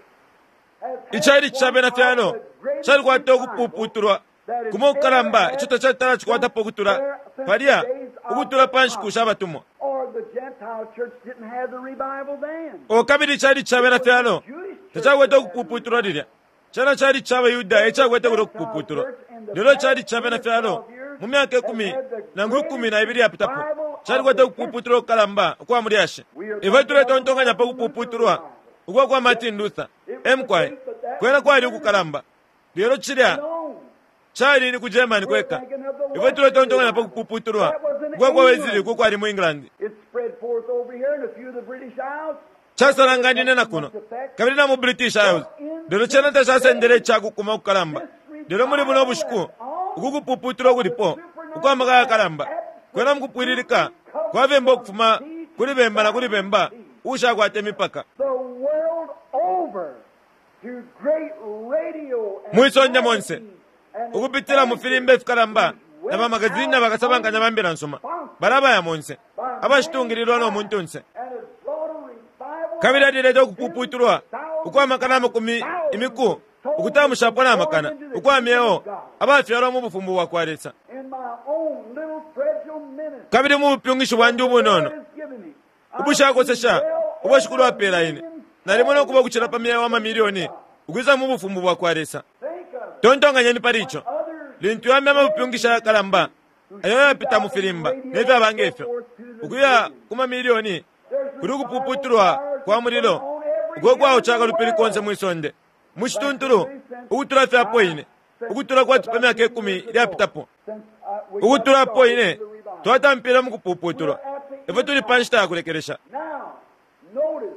S2: has had
S1: ichali chabe na
S2: one
S1: fyano
S2: of the greatest
S1: chali kwate
S2: revivals
S1: okupuputurwa
S2: that has
S1: kumokukalamba
S2: ever had
S1: ichota chatala chikwatapo okutura palia okutura panshi kusha batumwa
S2: or the Gentile church didn't have the revival then.
S1: okabiri chali chabe na fyano techakwete okupuputurwa lilya chana chali chabe yuda echakwete kulo okupuputurwa lelo chali chabe na fyano mu myaka ekumi nangu kumi na ibiri yapitapo chali kwete okupuputurwa okukalamba okwa mulyashe ife tuleta ontonganya pa okupuputurwa ukwa kwa Martin Luther emkwaye kwena kwali okukalamba lero chilya
S2: No.
S1: chali ni ku Germany kweka ife tuleta ontonganya pa okupuputurwa ukwa kwa wezili ukwa kwali mu England
S2: It spread forth over here in a few of the British Isles.
S1: chasalanganine na kuno kabiri na mu British Isles lero chena tasasendere chakukuma okukalamba lero muli buno obushuku ukukupuputurwa kulipo ukwamaka akalamba kwena mukupwiririka kwavemba okufuma kuli bemba na kuli bemba ushakwate mipaka
S2: The world over to great radio and
S1: mwisonja monse
S2: magazines and
S1: ukupitira mu filimbe efikalamba na bamagazini na bakasabanganya bambira nsoma baraba ya monse abashitungirirwa n'omuntu nse
S2: and has brought a revival
S1: kabiri adirete okupuputurwa ukwamakana makumi imiku ukutamushapwa n'amakana ukwamyewo abafyarwa mu bufumbu bwakwaletsa
S2: in my own little fragile ministry.
S1: kabiri mu bupyungishi bwandi ubunono
S2: God has given me.
S1: ubushakosesha ubashukulu wapelaine nalimo nokuba kuchira pamyewo amamiliyoni ukwiza mu bufumbu bwakwaletsa
S2: Think of
S1: tontonganya ni paricho
S2: others
S1: lintu yamyama bupyungisha yakalamba ayo yapita mu filimba nevyo abangefyo ukuya kuma miliyoni kuri kupuputurwa kwa mulilo ukwo kwawo chaka lupili konse mwisonde mushituntulu ukutura fya poine ukutura kwa tupa myaka ekumi lyapitapo
S2: since uh, we
S1: ukutura
S2: got
S1: poine
S2: started with the revival.
S1: twatampira mu kupuputurwa ife tuli panshita yakulekeresha.
S2: Now, notice,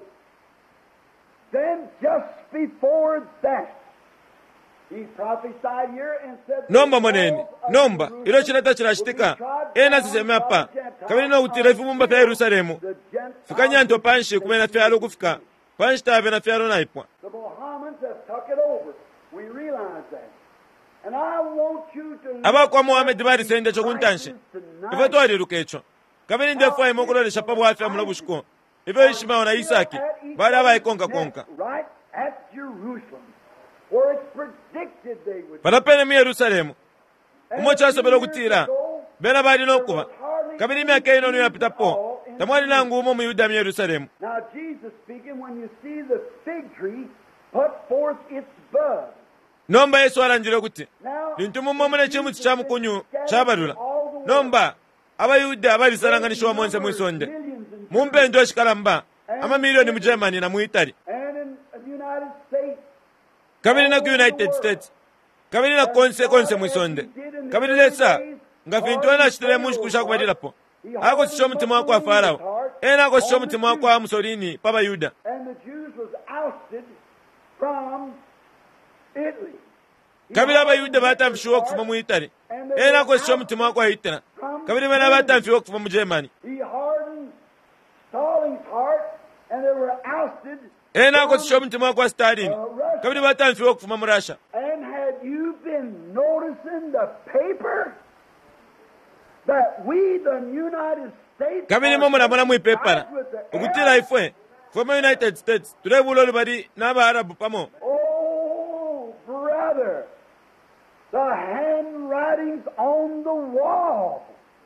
S2: then just before that, he prophesied here and said,
S1: nomba moneni nomba ilo chilata chilashitika ena sisemea pa kabili no utira ifumumba fya Yerusalemu
S2: the Gentiles,
S1: fikanyanto panshi kumena fyalo kufika panshita abe na fyalo naipwa
S2: the Mohammedans have took it over. We realize that. And I want you to
S1: abakwa Muhammad bari sende chokuntanshe ife twaliruka echo kabili ndefu ayi mokulolesha pa bwafya mulo bushuko ife Ishmael na Isaki bari abayi konka konka
S2: right at Jerusalem, where it's predicted they would
S1: palapene mu Yerusalemu umo chasobera okutira bena bali nokuba kabili myaka ino yapitapo tamwali nangu umo mu Yuda mu Yerusalemu.
S2: Now, Jesus speaking, when you see the fig tree put forth its bud.
S1: nomba Yesu alanjire kuti
S2: Now,
S1: lintu mumwe mune chimuti cha mukunyu chabalula nomba abayuda abalisalanganishwa monse mwisonde mumpendo eshikalamba amamiliyoni mu Germany na mu Italy
S2: and in the United States,
S1: kabili na ku United States kabili na konse konse mwisonde kabili lesa nga fintu ena ashitile munshi kusha kubadilapo ako sisho mutima wako wa Farao ena ako sisho mutima wako wa Mussolini pa bayuda
S2: and the Jews was ousted from Italy.
S1: kabili abayuda batamfishiwa kufa mu Italy ena ako sisho mutima wako wa Hitler kabili bena batamfiwa kufa mu Germany
S2: He hardened Stalin's heart, and they were ousted.
S1: ena ako sisho mutima wako wa Stalin kabili batamfiwa kufa mu Russia.
S2: And had you been noticing the paper that we, the United States,
S1: kabili mo murabona mu ipepara ukutira ifwe from United States tule buloli bali n'abaarabu pamo.
S2: Oh, brother, the handwritings on the wall.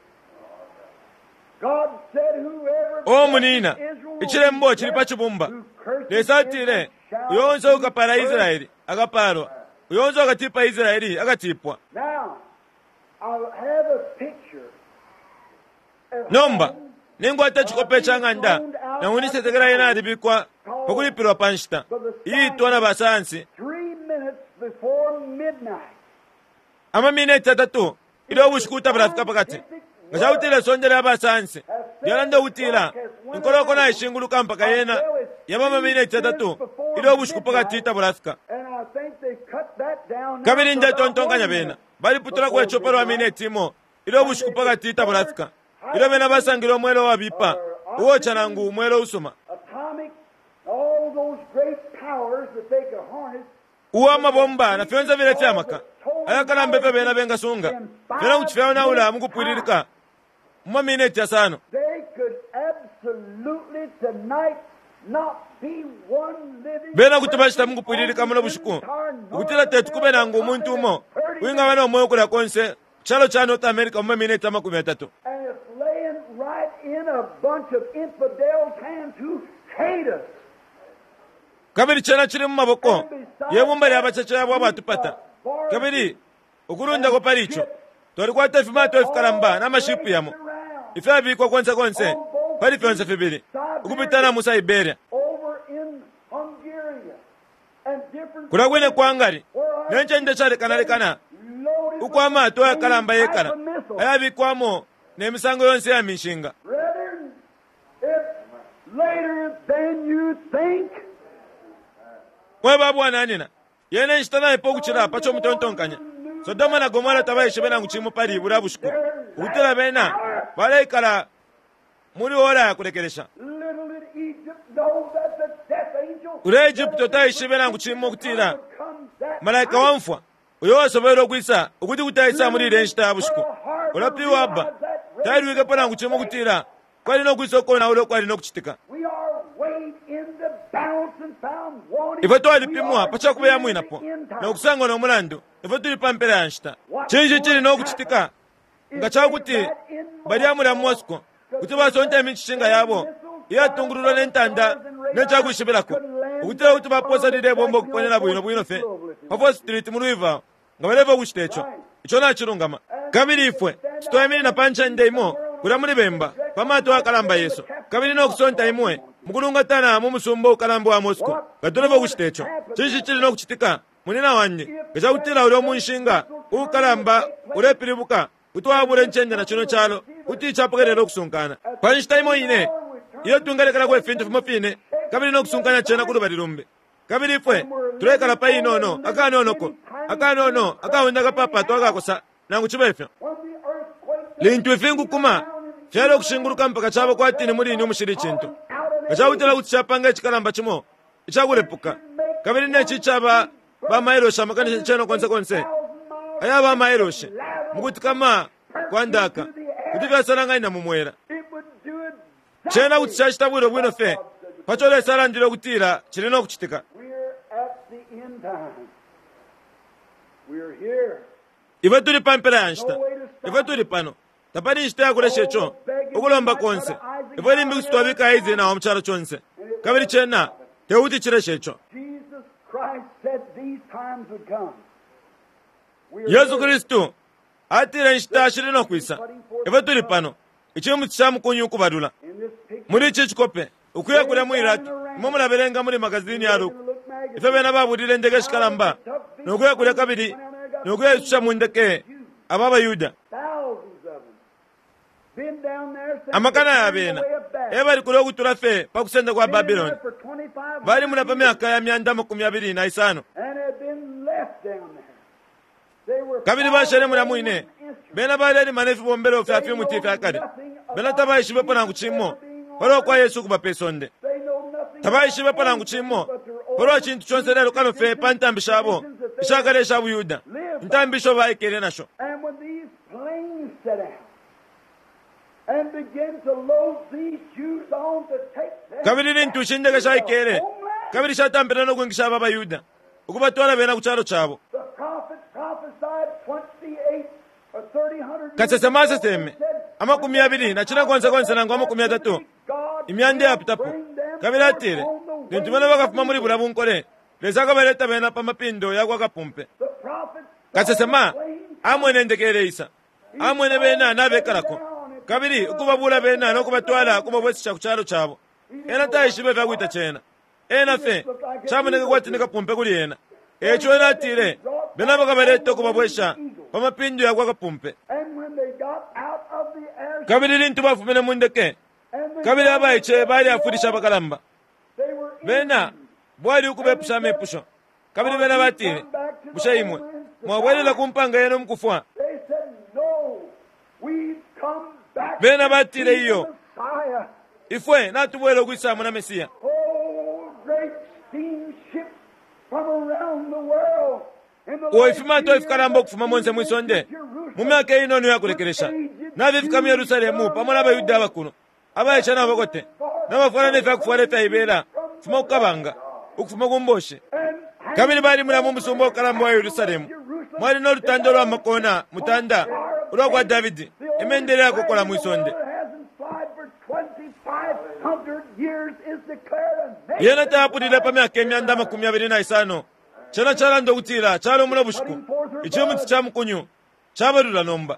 S2: God said, whoever
S1: O munina ichirembo chili pa chibumba lesatire uyonzo ukapala Israeli akapalwa uyonzo akatipa Israeli akatipwa.
S2: Now, I have a picture.
S1: Nomba ningwata chikope changanda na unisetekera yena adibikwa pakulipirwa panshita iitwa na basansi
S2: Three minutes before midnight.
S1: ama mineti atatu ilo bushikuta bulafika pakati ngachawutile sonjela abasansi lyalanda utila nkoloko na ishinguluka mpaka yena yamama mineti atatu ilo bushiku pakati ita bulafika
S2: And I think they cut that down.
S1: kabiri nja tontonganya bena bali putula kwa chopero wa mineti imo ilo bushiku pakati ita bulafika ilo bena basangilo mwelo wa bipa uo chanangu mwelo usuma
S2: Atomic, all those great powers that they could harness.
S1: uwa mabomba na fyonza vile fyamaka ayakala mbepe bena benga sunga fyona uchifyao na ula mukupwiririka mwa mineti ya sano
S2: They could absolutely tonight not be one living
S1: bena kutubashita mukupwiririka muno bushiku ukutila tetu kube nangu umuntu umo winga wana umoyo kula konse chalo cha North America mwa mineti ya makumi atatu
S2: and it's laying right in a bunch of infidels' hands who hate us.
S1: kabiri chena chiri mumaboko yebumba lya bachacha yabo batupata kabiri ukurunda ko palicho tori kwata fima to fikalamba na mashipu yamo ife abikwa konse konse pali fyonse fibiri ukupitana mu Siberia
S2: Over in Hungary and different
S1: kula kwene kwangari nenche nde chale kanale kana
S2: loaded
S1: ukwama ato yakalamba yekala
S2: with missiles.
S1: ayabikwamo n'emisango yonse ya mishinga
S2: Brethren, it's later than you think.
S1: mwe babu ananina yene nshitana ipo kuchira pacho mutontonkanya Sodoma na Gomora tabaishe bena nguchimu pali ibura bushiku ukutila bena balaikala muri ora ya kulekelesha
S2: Little did Egypt know that the death angel
S1: ule Egypto taishe bena nguchimu kutila
S2: comes that
S1: malaika wamfwa uyo wasobera okwisa ukuti kutayisa muri ile nshita bushiku olapiwa abba tayari wike pala nguchimu kutila kwali nokwisa okona ule kwali nokuchitika
S2: we are weighed in the balance and found wanting.
S1: ife twalipimwa pacha kubeya mwinapo na okusanga n'omulandu ife tuli pampera ya nshita chinji chili n'okuchitika nga chakuti bali amula Moscow kuti basonta emichishinga yabo iyatungululwa n'entanda n'echakuishibirako ukutila kuti baposalire bombo okuponera bwino bwino fe pafo street mu Louisville nga baleva okuchita echo icho nachilungama kabiri ifwe sitoyamiri pancha ndeimo kula muli bemba pamato akalamba Yesu kabiri n'okusonta imwe mukulungatana mu musumba ukalamba wa Moscow nga tuleva okuchita echo chichi chili n'okuchitika munina wanje echakutila uli omunshinga ukalamba ulepilibuka kuti wabule nchenja na chino chalo kuti ichapokelera okusunkana panshita imo ine iyo tungalekala kwe fintu fimo fine kabiri n'okusunkanya chena kuli balilumbe kabiri ifwe tulekala pa inono akanonoko akanono akawenda papa twakakosa nangu chibefyo
S2: When the earthquake
S1: lintu ifingu kuma fyalo kushinguluka mpaka chabo kwatini mulini umushiri chintu ngachawutela kuti chapanga chikalamba chimo ichakulepuka kabiri nechichaba bamairosha makani cheno konse konse aya bamairoshe mukuti kama kwandaka kuti vyasalangaina mumwera
S2: it would do it.
S1: chena kuti chachitabwiro bwino fe pachole salandire kutira chilina kuchitika
S2: We're at the end time. We're here.
S1: ife tuli pampera ya nshita ife tuli pano tapani nshita yakuleshecho ukulomba konse ife limbi kusitwabika izi na wamuchalo chonse kabiri chena teuti chileshecho
S2: Jesus Christ said these times would come. We're
S1: Yesu
S2: here.
S1: Kristu atire nshita chilina kwisa ife tuli pano ichimu chamu kunyuku badula
S2: In this picture,
S1: muri ichi chikope ukuya kule mwirati imwe mulaberenga muri magazini yaluku ife bena babudile ndege shikalamba nokuya kule kabiri nokuya isusha mundeke aba bayuda
S2: thousands of them been down there since
S1: amakana
S2: the
S1: ya
S2: turning
S1: bena
S2: away of Babylon.
S1: ebali kule okutula fe pakusenda kwa
S2: Been in
S1: Babyloni
S2: there for twenty-five
S1: bali muna
S2: hundred
S1: pa myaka ya myanda makumi abiri na isano
S2: and had been left down there. They were
S1: kabiri bashere muna mwine bena bali ali manefi bombele ofyafi mutifi akali bena tabaishibe panangu chimo palo kwa Yesu kubapesonde
S2: They know nothing
S1: tabaishibe panangu chimo palo chintu chonse lero kano fe pantambisha abo ishakale buyuda ntambisho baikere nasho.
S2: And when these planes set out and begin to load these Jews on to take them
S1: kabiri nintushindeke shayikere kabiri shatambira no kwingisha abayuda ukubatwala bena kucharo chabo kasesemase seme amakumi abiri nachina kwanza kwanza nango amakumi atatu imyande yapitapo kabiri atire nintumana bakafuma muri bulabunkore leza kabaleta bena pamapindo yakwa kapumpe kasesema amwene ndekereisa amwene bena nabekarako kabiri ukubabula bena nokubatwala kubabwesisha kucharo chabo ena taishibe vakwita chena ena fe chamuneke kwatinika pumpe kuli ena echo ena atire bena bakabaleta kubabwesha pamapindo yakwa kapumpe kabiri lintu bafumene mundeke kabiri abayiche bali afudisha bakalamba bena bwali ukubepusha mepusho kabiri bena batire mushayimwe mwabwelela kumpanga yeno mkufwa bena batire iyo ifwe natubwele okwisamu na mesiya oifima to ifikalamba okufuma monse mwisonde mumyaka inono yakulekeresha nabifika mu Yerusalemu pamwe n'abayuda abakuno abayica n'abakote n'abafana nefe akufwala efe ayibera fuma okukabanga okufuma kumboshe kabiri bali mulamu musumba okalamba wa Yerusalemu mwali n'olutanda olw'amakona mutanda olwagwa Davidi emendere yakokola mwisonde yena taapulile pa myaka emyanda amakumi abiri na isano chana chalanda okutira chali omula bushuku ekyomutsi kya mukunyu kyabalula nomba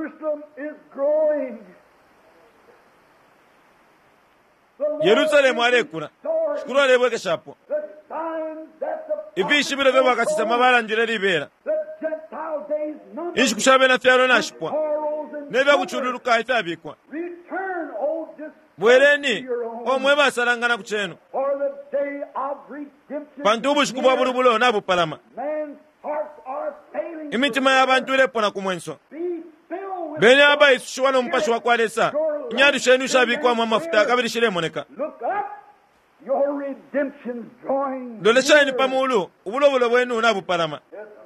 S1: Yerusalemu alekula shukuru alebwekeshapo ifishibilo vye bwakasisa balandile libera ishikushabe na fyalo nashipwa nebya kuchululuka ife abikwa bwereni omwe basalangana kucheno bantu bushuku bwa bulubulo nabo palama imitima y'abantu ilepona kumwenso bene abayishuwa n'omupashi wakwalesa inyadu shenu shabikwa mu amafuta kabiri shilemoneka ndoleshani pamulu ubulobulo bwenu nabo palama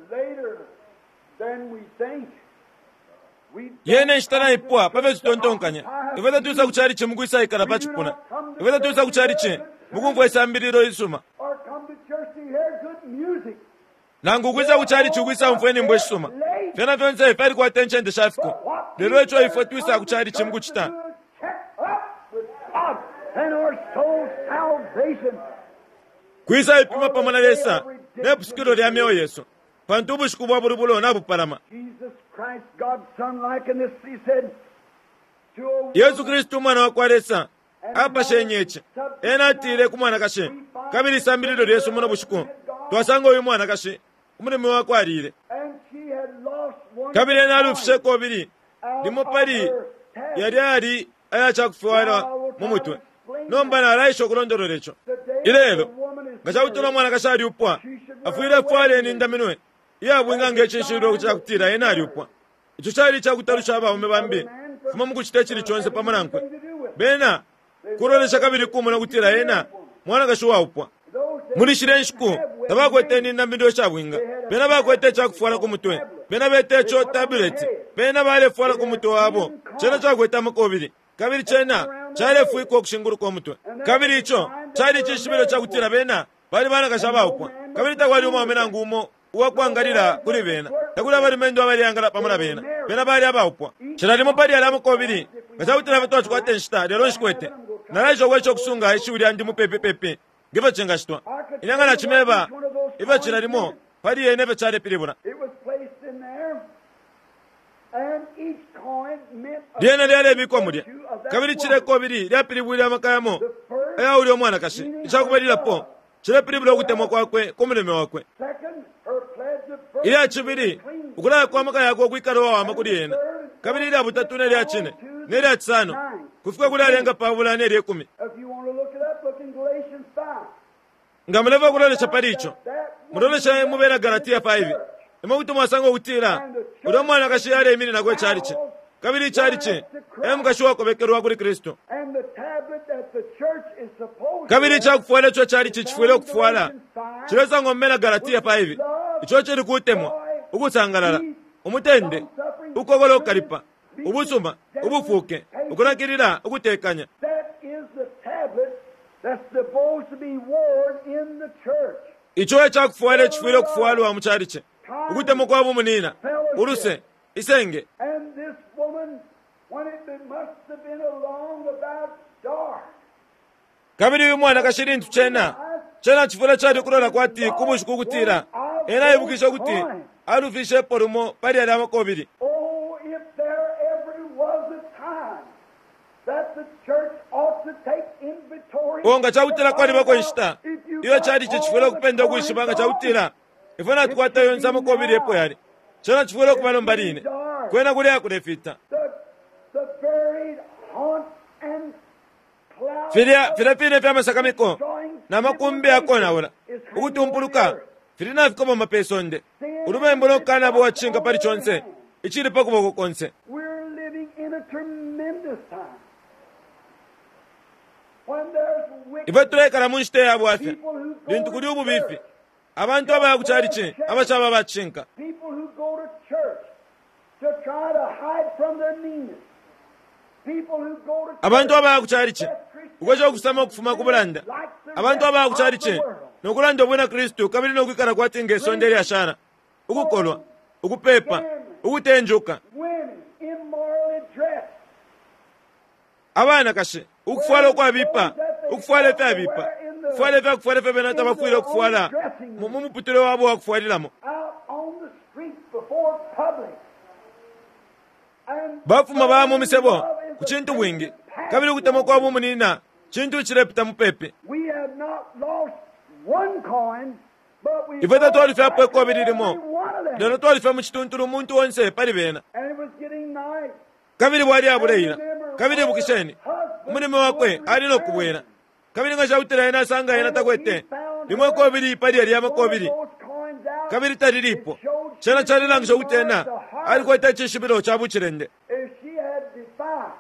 S1: yene nshitana ipwa pave zitontonkanya iveta tuisa kuchari che mukuisa ikala pachipuna iveta tuisa kuchari che mukumvwa isambiriro isuma nangu kuisa kuchari chikuisa mfweni mbwe shuma fena fyonse ifari kwa attention de shafiko lelo echo ifo tuisa kuchari che mukuchita kuisa ipima pamana lesa nepusikiro lya meo yesu pantubu shikubwa burubulo nabu palama Yesu Kristu mwana wa kwaresa apa shenyeche ena atire kumwana kashe kabiri sambiriro lyesu mwana bushiku twasanga uyu mwana kashe umurimo wa kwarire kabiri ena alufishe kobiri limo pali yari ari ayacha kufuara mumutwe nomba na raisho kulondorolecho ilelo ngachawutula mwana kashe ali upwa afuire fuale ni ndaminwe yabwinga ngechinshiro kucha kutira ena ali upwa icho chali chakutarusha abaume bambi fuma mukuchita chili chonse pamanankwe bena kurolesha kabiri kumuna kutira ena mwana kashuwa upwa muri shirenshiku tabakwete ni ndambindo shabwinga bena bakwete chakufuala kumutwe bena bete cho tablet bena bale fuala kumutwe wabo chena chakweta makobiri kabiri chena chale fuiko kushinguru kwa mutwe kabiri icho chali chishibiro chakutira bena bali bana kashaba upwa kabiri takwali umwa mena ngumo uwakwangalira kuri bena takula bali mendo abali angala pamana bena bena bali abaupwa chiralimo pali alamo kobiri ngachawutira beto chikwate nshita lero nshkwete narajo wecho kusunga ishuri andi mupepe pepe giva chengashitwa inyangana chimeba iva chiralimo pali yeneve chale pilibuna diena lyale bikwa mulya kabiri chile kobiri lya pilibuli amakayamo aya uli omwana kashi ichakubalira po chile pilibula okutemwa kwakwe kumuleme wakwe ilya chibiri ukulaya kwa maka yako kwikalo wa makuli yena kabiri ilya butatu ne lya chine ne lya chisano kufika kula lenga pavula ne lya kumi ngamuleva kulolesha palicho mulolesha mubera Galatia five emakuti mwasango ukutira uli mwana kashi yale emini nakwe chaliche kabiri chaliche emu kashuwa kobekerwa kuli Kristo kabiri chakufuala cho chaliche chifuele okufuala chilesa ngommena Galatia five icho chili kutemwa ukusangalala umutende ukogola okalipa ubusuma ubufuke ukulakirira ukutekanya
S2: that's supposed to be worn in the church.
S1: icho ekyakufuwala ekifuire okufuwalwa mu kyali kye okutema kwabu munina uruse isenge.
S2: And this woman, when it must have been along about dark,
S1: kabiri uyu mwana kashirintu chena chena chifura chali kulola kwati kubushu kukutira ena ibukisha kuti alufishe porumo pali ali amakobiri.
S2: oh, if there ever was a time that the church ought to take inventory,
S1: onga chautira kwali bakonshita iyo chali chifura kupenda kuishibanga chautira ifuna tukwata yonza amakobiri epo yali chena chifura kubalo mbaline kwena kule yakulefita
S2: the, the buried haunt and cloud
S1: filia filafine vya masakamiko na makumbi akona wala ukuti umpuluka filina fikomo mapesonde ulumembulo kana bo wachinga pali chonse ichili pakuboko konse.
S2: we're living in a tremendous time when there's wicked
S1: ife tulekala munshite yabo afe
S2: people who go
S1: bintu kuli
S2: to
S1: ubu
S2: church,
S1: bifi abantu abaya kuchali chi abachaba bachinka
S2: people who go to church to try to hide from their meanness, people who go to
S1: abantu
S2: church
S1: abaya kuchali chi ukwecha okusama okufuma kubulanda abantu abaya kuchali chi nokulanda obwena kristu kabili nokwikala kwatinga esonde eri ashana ukukolwa ukupepa ukutenjuka
S2: women immorally dressed,
S1: abana kashe ukufuala okwabipa ukufuala efe abipa kufuala efe akufuala efe benata bafuile okufuala mumuputule wabo wakufualilamo
S2: out on the streets before public, and
S1: bafuma bamo misebo ku chintu bwingi kabili kutema kwabo munina chintu chirepita mupepe
S2: we have not lost one coin, but we
S1: ife tatwalife apo
S2: every
S1: ekobirimo
S2: one of them.
S1: lero twalife mu kituntulu muntu wonse pali bena
S2: And it was getting night.
S1: kabili bwali abuleira kabili bukisheni umulimi wakwe alina okubwera kabili nga chautira ena asanga ena takwete limwe kobiri pali yali amakobiri
S2: Those coins out,
S1: kabili talilipo chena chalilangisha kuti ena alikweta chishibiro chabukirende
S2: if she had defied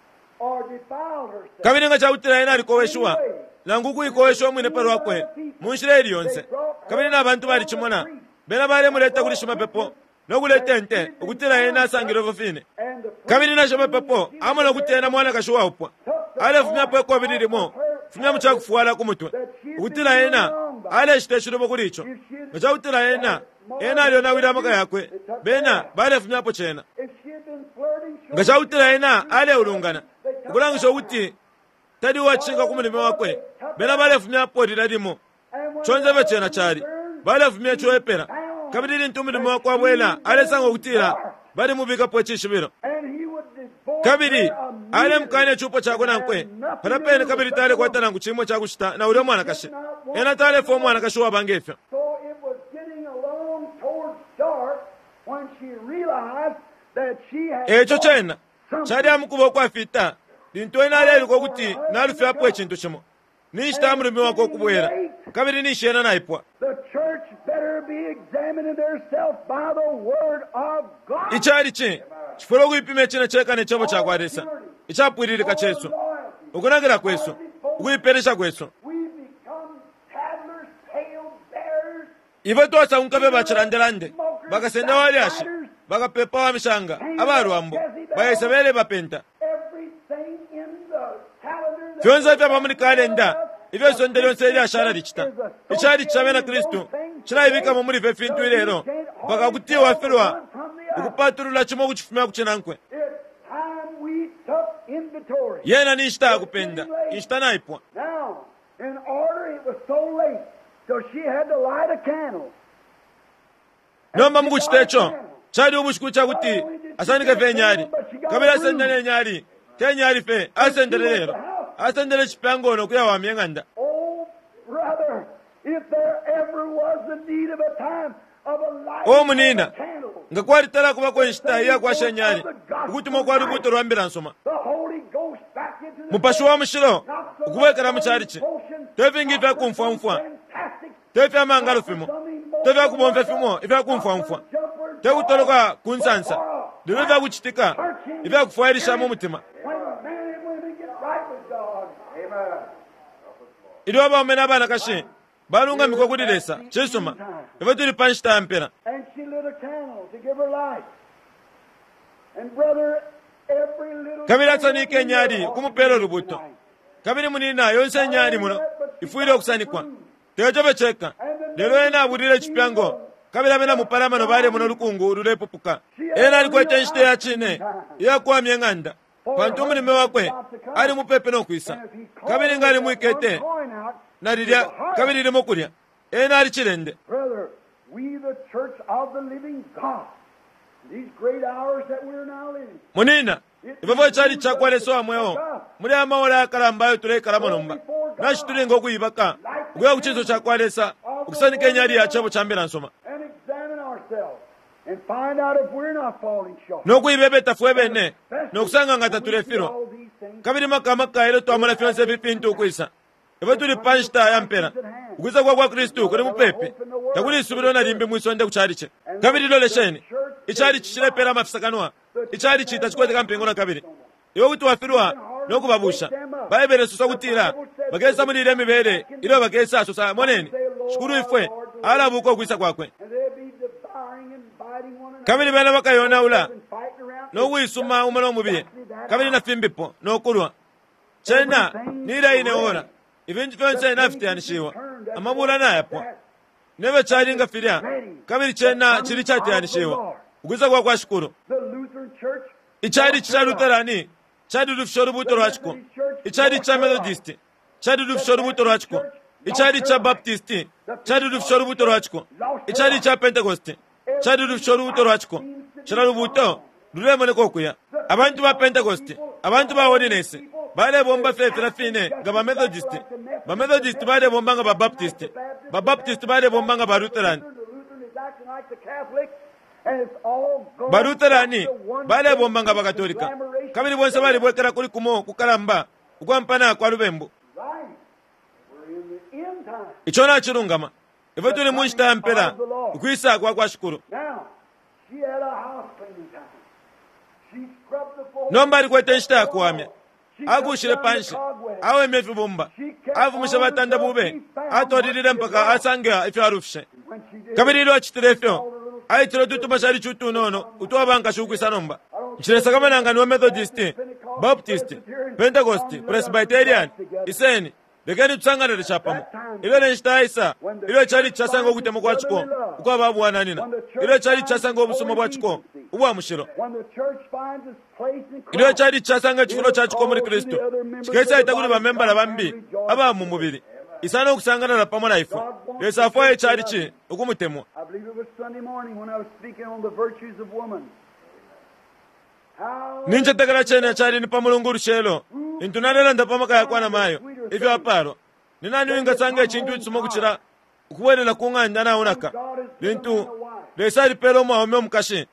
S2: or defiled herself,
S1: kabili nga chautira ena alikoweshuwa nanguku ikoweshuwa mwine pali wakwe munshira eri yonse kabili n'abantu bali chimona bena bale muleta kulisha mapepo nokuleta ente okutira ena asangire ovofine
S2: and the
S1: kabili nasha mapepo amona okutena mwana kashuwa upwa ale fumya po ekobiri limo fumya muchakufuwala kumutwe okutira ena ale eshita eshilobo kulicho ngachautira ena ena aliona wila amaka yakwe bena bale fumyapo chena
S2: if she had been flirting, she
S1: ngachautira ena ale ulungana ukulangisha kuti tadi wachinga kumulimi wakwe bena bale fumyapo lila limo
S2: and when
S1: chonze bachena chali bale fumya choepera kabili lintu mulimi wakwe abwela ale sanga okutira bali mubikapo echishibiro
S2: and he would divorce
S1: kabiri
S2: her
S1: ale
S2: immediately.
S1: mukane chupo chako nankwe palapene kabiri tale kwatana kuchimo chakushita na ule mwana kashe ena tale fo mwana kashuwa bangefya
S2: So it was getting along towards dark when she realized that she had
S1: echo
S2: lost
S1: chena
S2: something.
S1: chali amukuba okwafita lintu ena aleli kuti nalufyapo echintu chimo nishita mulimi wako okubwera kabiri nishena naipwa
S2: The church better be examining themselves by the word of God.
S1: ichali chi chifuna okuyipima echina chekane chomo chakwaresa ichapwiririka cheso ukunakira kweso ukuyiperesha kweso
S2: We become tattlers, tale bearers,
S1: ife twacha unkabe bachilandelande bakasenda wali ashi bakapepa wa mishanga abalwambo bayesebele bapenta
S2: everything in the calendar that
S1: fyonza fya pamuli kalenda ife sondele yonse ili ashara lichita ichali chichabe na kristu chilayibika momuli fe fintu ilero bakakutiwa filwa ukupatulula chimo kuchifumya kuchinankwe
S2: it's time we took inventory.
S1: yena nishita akupenda ishita naipwa
S2: Now, in order, it was so late, so she had to light a candle.
S1: nomba mungu chitecho chali ubushku chakuti asanike fe nyali kabila asendele nyali ke nyali fe asendele lero asendele chipangono kuya wamyenganda
S2: Oh, brother, if there ever was the need of a time of a light
S1: o munina
S2: candle,
S1: nga kwalitala kuba kwenshita iya kwasha nyali ukutuma kwali buto lwambira nsoma
S2: the Holy Ghost back into the
S1: mupashi wa mushiro ukubekera muchali chi tevingi ifya kumfwamfwa
S2: fantastic
S1: tefya mangalo fimo tefya kubomfe fimo ifya kumfwamfwa tekutoloka kunsansa lilo ifya kuchitika ifya kufwailishamo mutima
S2: when men and women get right with God. Amen.
S1: iliwo baume n'abana kashe balungamikwa kulilesa chisoma ife tuli panshita yampera
S2: And she lit a candle to give her light. And brother, every little
S1: kabila
S2: thing
S1: tsanike
S2: in your
S1: nyali
S2: heart
S1: kumupela lubuto
S2: tonight,
S1: kabiri munina yonse nyali muno ifuire okusanikwa teyochobecheka lero ena abulire chipyango kabiri abena mupalamano bale muno lukungu lulepupuka ena alikwete nshite ya chine yakwamye ng'anda pantu mulime wakwe ali mupepe n'okwisa kabiri ngali mwikete nalilya kabiri limo kulya ena ali chilende. Munina ivovo chali chakwaleso amwewo muli amawola akalambayo tulekalamo nomba nashi tulinga okuyibaka okuya kuchizo chakwalesa okusanika enyali yachabo chambira nsoma n'okuyibebeta fwe bene n'okusanga nga tatulefirwa kabiri makamaka ero twamala fyonse bipintu okwisa ivo tuli panshita yampera ukwiza kwa kwa Kristu kuli mupepe takuli isubiro na limbi mwisonde kuchali che kabiri lolesheni ichali chichilepera amafisakanwa ichali chita chikwete kampingo na kabiri iwo kuti wafirwa nokubabusha baibere susa kutira bagesa mulire mibere ilo bagesa susa moneni shukuru ifwe ala buko kwisa kwakwe kabiri bana bakayona ula no wisuma umalo mubiye kabiri na fimbipo no kulwa chena nira ine ora ivinji vyonse inafite yanishiwa amabula nayapo nebe chali nga firia kabiri chena chili chati yanishiwa ukwiza kwa kwa shukuru ichali cha Lutherani chadi rufshoru buto rwachiko ichali cha Methodist chadi rufshoru buto rwachiko ichali cha Baptist chadi rufshoru buto rwachiko ichali cha Pentecost chadi rufshoru buto rwachiko chiraru buto ruremone kokuya abantu ba Pentecost abantu ba Holiness bale bomba fefera fine nga ba Methodist ba Methodist bale bomba nga ba Baptist ba Baptist bale bomba nga ba Lutheran Baluterani bale bomba nga bakatolika kabiri bonse bali bwekera kuli kumo kukalamba ukwampana kwa lubembo ichona chirungama ivo tuli munshita yampera ukwisa kwa kwa shukuru nomba alikwete nshita yakuwamya akushile panshi awe mefi bomba avumisha batanda bube atolilile mpaka asangia ifyo arufishe kabiri ilo achitirefyo aitiro tutuma shali chutu nono utuwa banka shukwisa nomba nchilesa kama nanga niwa Methodist Baptist Pentecost Presbyterian iseni bekeni tusangana lishapamo ilo nenshita isa ilo chali chasanga ukutemo kwa chiko ukwa babu wananina ilo chali chasanga obusumo bwa chiko uwa mushiro ilo chali chasanga chifuno cha chiko muri Kristo chikesa itakuli bamemba la bambi aba mu mubiri isana okusangana la pamo laifu yesa fwa chali chi ukumutemwa. Ninja tegala chene chali ni pamulunguru shelo intunalela ndapamaka yakwana mayo ivyo aparo ninani winga sanga chintu tsumo kuchira kuwelela kunganya na unaka lintu lesali pelo mwa ome mkashi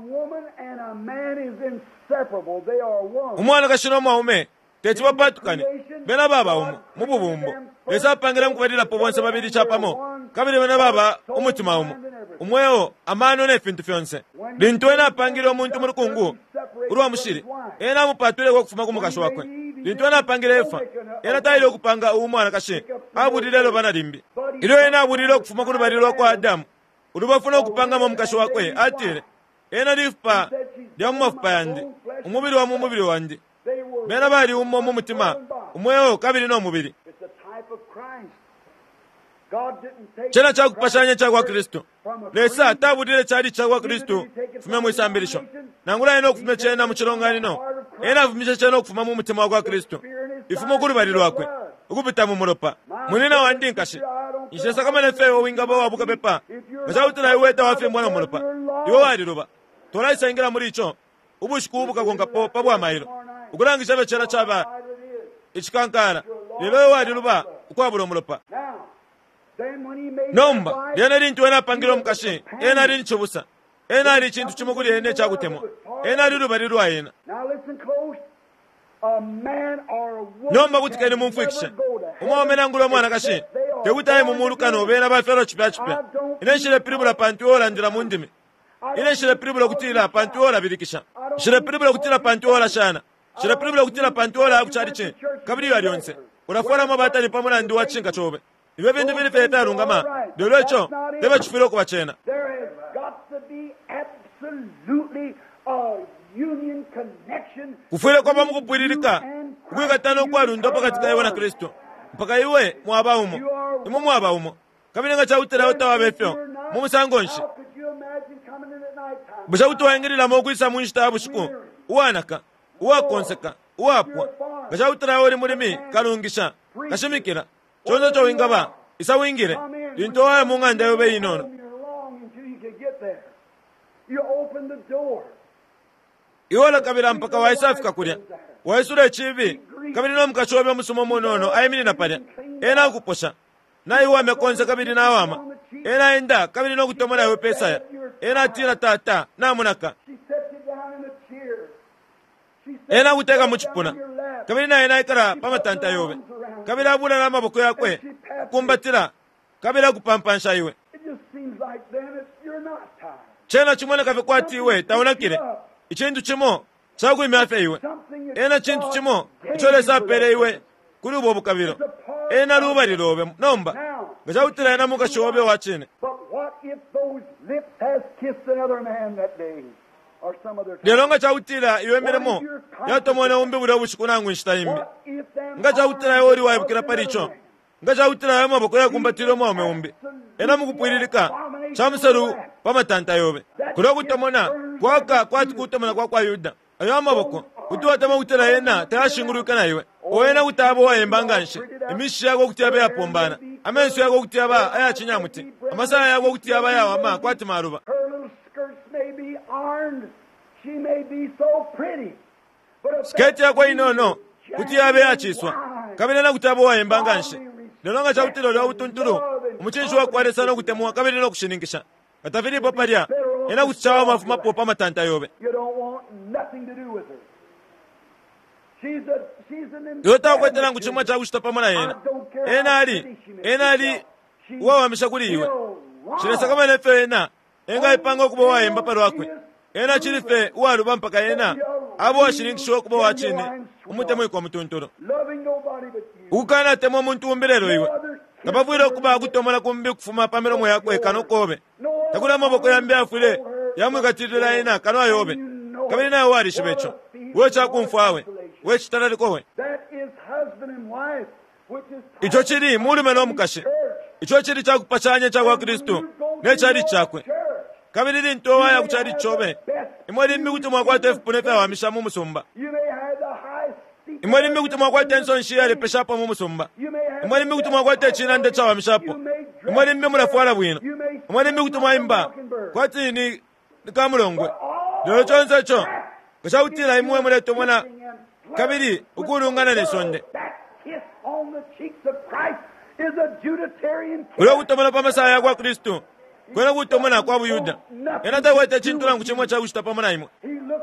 S1: umwana kashino mwa ome teti wapatukane bena baba umu mububumbo lesa pangira mkuwadila pobonse babidi chapamo kabili bena baba umutima umu umweo amano ne fintu fyonse lintu ena pangira omuntu murukungu uruwa mushiri ena mupatule kwa kufuma kumukasho wakwe lintu ena pangira efa ena taile okupanga umwana kashi abudilelo bana limbi ilo ena abudilo kufuma kurubarilwa kwa Adamu urubafuna okupanga mu mukasho wakwe atire ena lifupa lya mumafupa yandi umubiri wa mumubiri wandi bena bali ummo mu mutima umweo kabili no mubiri chena cha kupashanya cha kwa Kristo lesa tabudile chali cha kwa Kristo fume mu isambirisho nangula eno kufume chena mu chilongani no ena fumisha chena okufuma mu mutima kwa Kristo ifumo kuri bali lwakwe ukupita mu muropa munina wandinkashi ishesa kama nefeyo wingabo wabuka pepa machawutira iweta wafe mwana muropa iwo wali ruba tola isengira muri icho ubushikubuka gonga popa bwa mailo ukurangisha bechera chaba ichikankara lelo wali ruba ukwabula muropa nomba lyana lintu ena pangiro mkashi ena lini chobusa ena li chintu chimuguli ene chakutemo ena liruba lirwa ena nomba kuti kani mumfukisha umawomena ngula mwana kashi tekutaye mumulukano bena bafero chipya chipya ine shile piribula pantiola ndira mundimi ine shile piribula kutila pantiola birikisha shile piribula kutila pantiola shana shile piribula kutila pantiola akuchari chi kabili wali onse unafora mabata ni pamuna ndi wachinga chobe iwe bintu bili feta rungama dolo echo deba chifiro kwa chena kufile kwa bamu kupwiririka kuikatana okwalundo pakati ka iwe na Kristo mpaka iwe mwaba umo imwe mwaba umo kabili nga chautira otawa befyo mumusango nshi busha kutuwangirira mokwisa munshita bushiku uwanaka uwakonseka uwapwa ngachautira ori mulimi kalungisha kashimikira chonzo chowingaba isa wingire linto waye munganda yobe inono iwola kabila mpaka waisa afika kulya waisura chivi kabili no mkachobe musumo monono ayimini na palya ena kuposha na iwa mekonza kabili na wama ena enda kabili no kutomona yo pesa ya ena tira tata na munaka ena kuteka muchipuna kabili na ena ikara pamatanta yobe kabili abula na maboko yakwe kumbatira kabili kupampansha iwe chena chimone kavikwati iwe taona kile ichintu chimo chaku imyafe iwe ena chintu chimo chole sapere iwe kuri ubo bukabiro ena luba lilobe nomba ngachautira ena muka shobe wachine lelonga chautira iwe miremo yatomona umbi bura bushikunangu nshitaimbi ngachautira yori waibukira paricho ngachautira yama boko yakumbatiro mwa umbi ena mukupwiririka chamusaru pamatanta yobe kuro kutomona kwaka kwati kutomona kwa kwa yuda ayo amaboko utuwa tama utera yena tayashingurika na iwe oyena utabo wa embanganshi imishi yako kutiaba ya pombana amensu yako kutiaba aya chinyamuti amasaya yako kutiaba ya wama kwati maruba sketi yako inono kutiaba ya chiswa kabile na kutabo wa embanganshi lelonga cha utilo lwa utunturu umuchinshi wa kwaresa no kutemwa kabile no kushiningisha katafiri poparia ena kuchawa mafuma popa matanta yobe yota kwetera nguchimwa cha kushitapa mwana yena ena ali ena ali wawa mishakuli iwe chiresa kama nefe ena enga ipanga kubo wa emba paro akwe ena chirife uwa ruba mpaka ena abo wa shirinkisho kubo wa chini umutemu kwa mtunturo ukana temo muntu umbirero iwe kabavuira kuba kutomala kumbi kufuma pamero moya kwe kanokobe takula maboko yambe afule yamwe katirira ina kanwa yobe kabili na wari shibecho wecha kumfawe wechi tarari kowe icho chiri muri meno mukashi icho chiri chakupachanya chakwa Kristo nechari chakwe kabili rintowa ya kuchari chobe imwali mbi kuti mwakwa tefupunefe wa mishamu musumba imwali mbi kuti mwakwa tenson shiyari peshapo mu musumba imwali mbi kuti mwakwa techina nde chawa mishapo imwali mbi murafuara bwino imwali mbi kuti mwaimba kwati ni nikamulongwe lero chonzo cho kashautira imwe muleto mwana kabili ukurungana nesonde ulo kutomana pamasaya kwa Kristo kwena kutomana kwa Buyuda ena tawete chintula nguchimwa cha kushitapa mwana imwe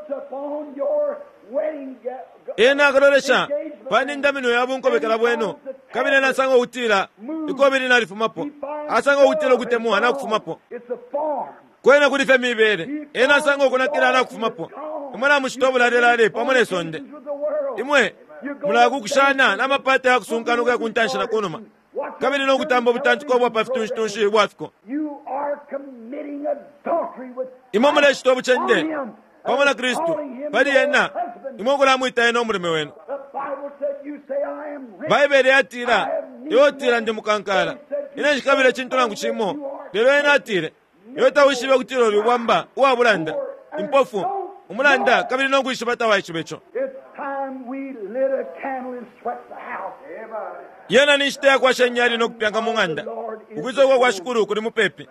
S1: ena akalolesha pani ndamino yabu nkobekela bweno kabili na sango utira ikobili na rifumapo asango utira kutemwa na kufumapo kwena kulife mibere ena sango kuna kila na kufumapo imwana mushitobu la delale pamone sonde imwe mulagu kushana na mapate ya kusunkanu kwa kuntanshira kunuma kabili no kutambo butanchiko bwa pafitunshi bwafiko imwe mule shitobu chende pamona Kristo bali yena imwe kula muita eno mulime wenu Bible yatira yotira ndi mukankala ina shikabile chintulangu chimo lero ena atire yota wishibe kutiro lubamba uwa bulanda impofu umulanda kabili no kuishibata wa ichibecho yena nishite kwa shenyari no kupyanga munganda ukwizo kwa kwa shukuru kuri mupepi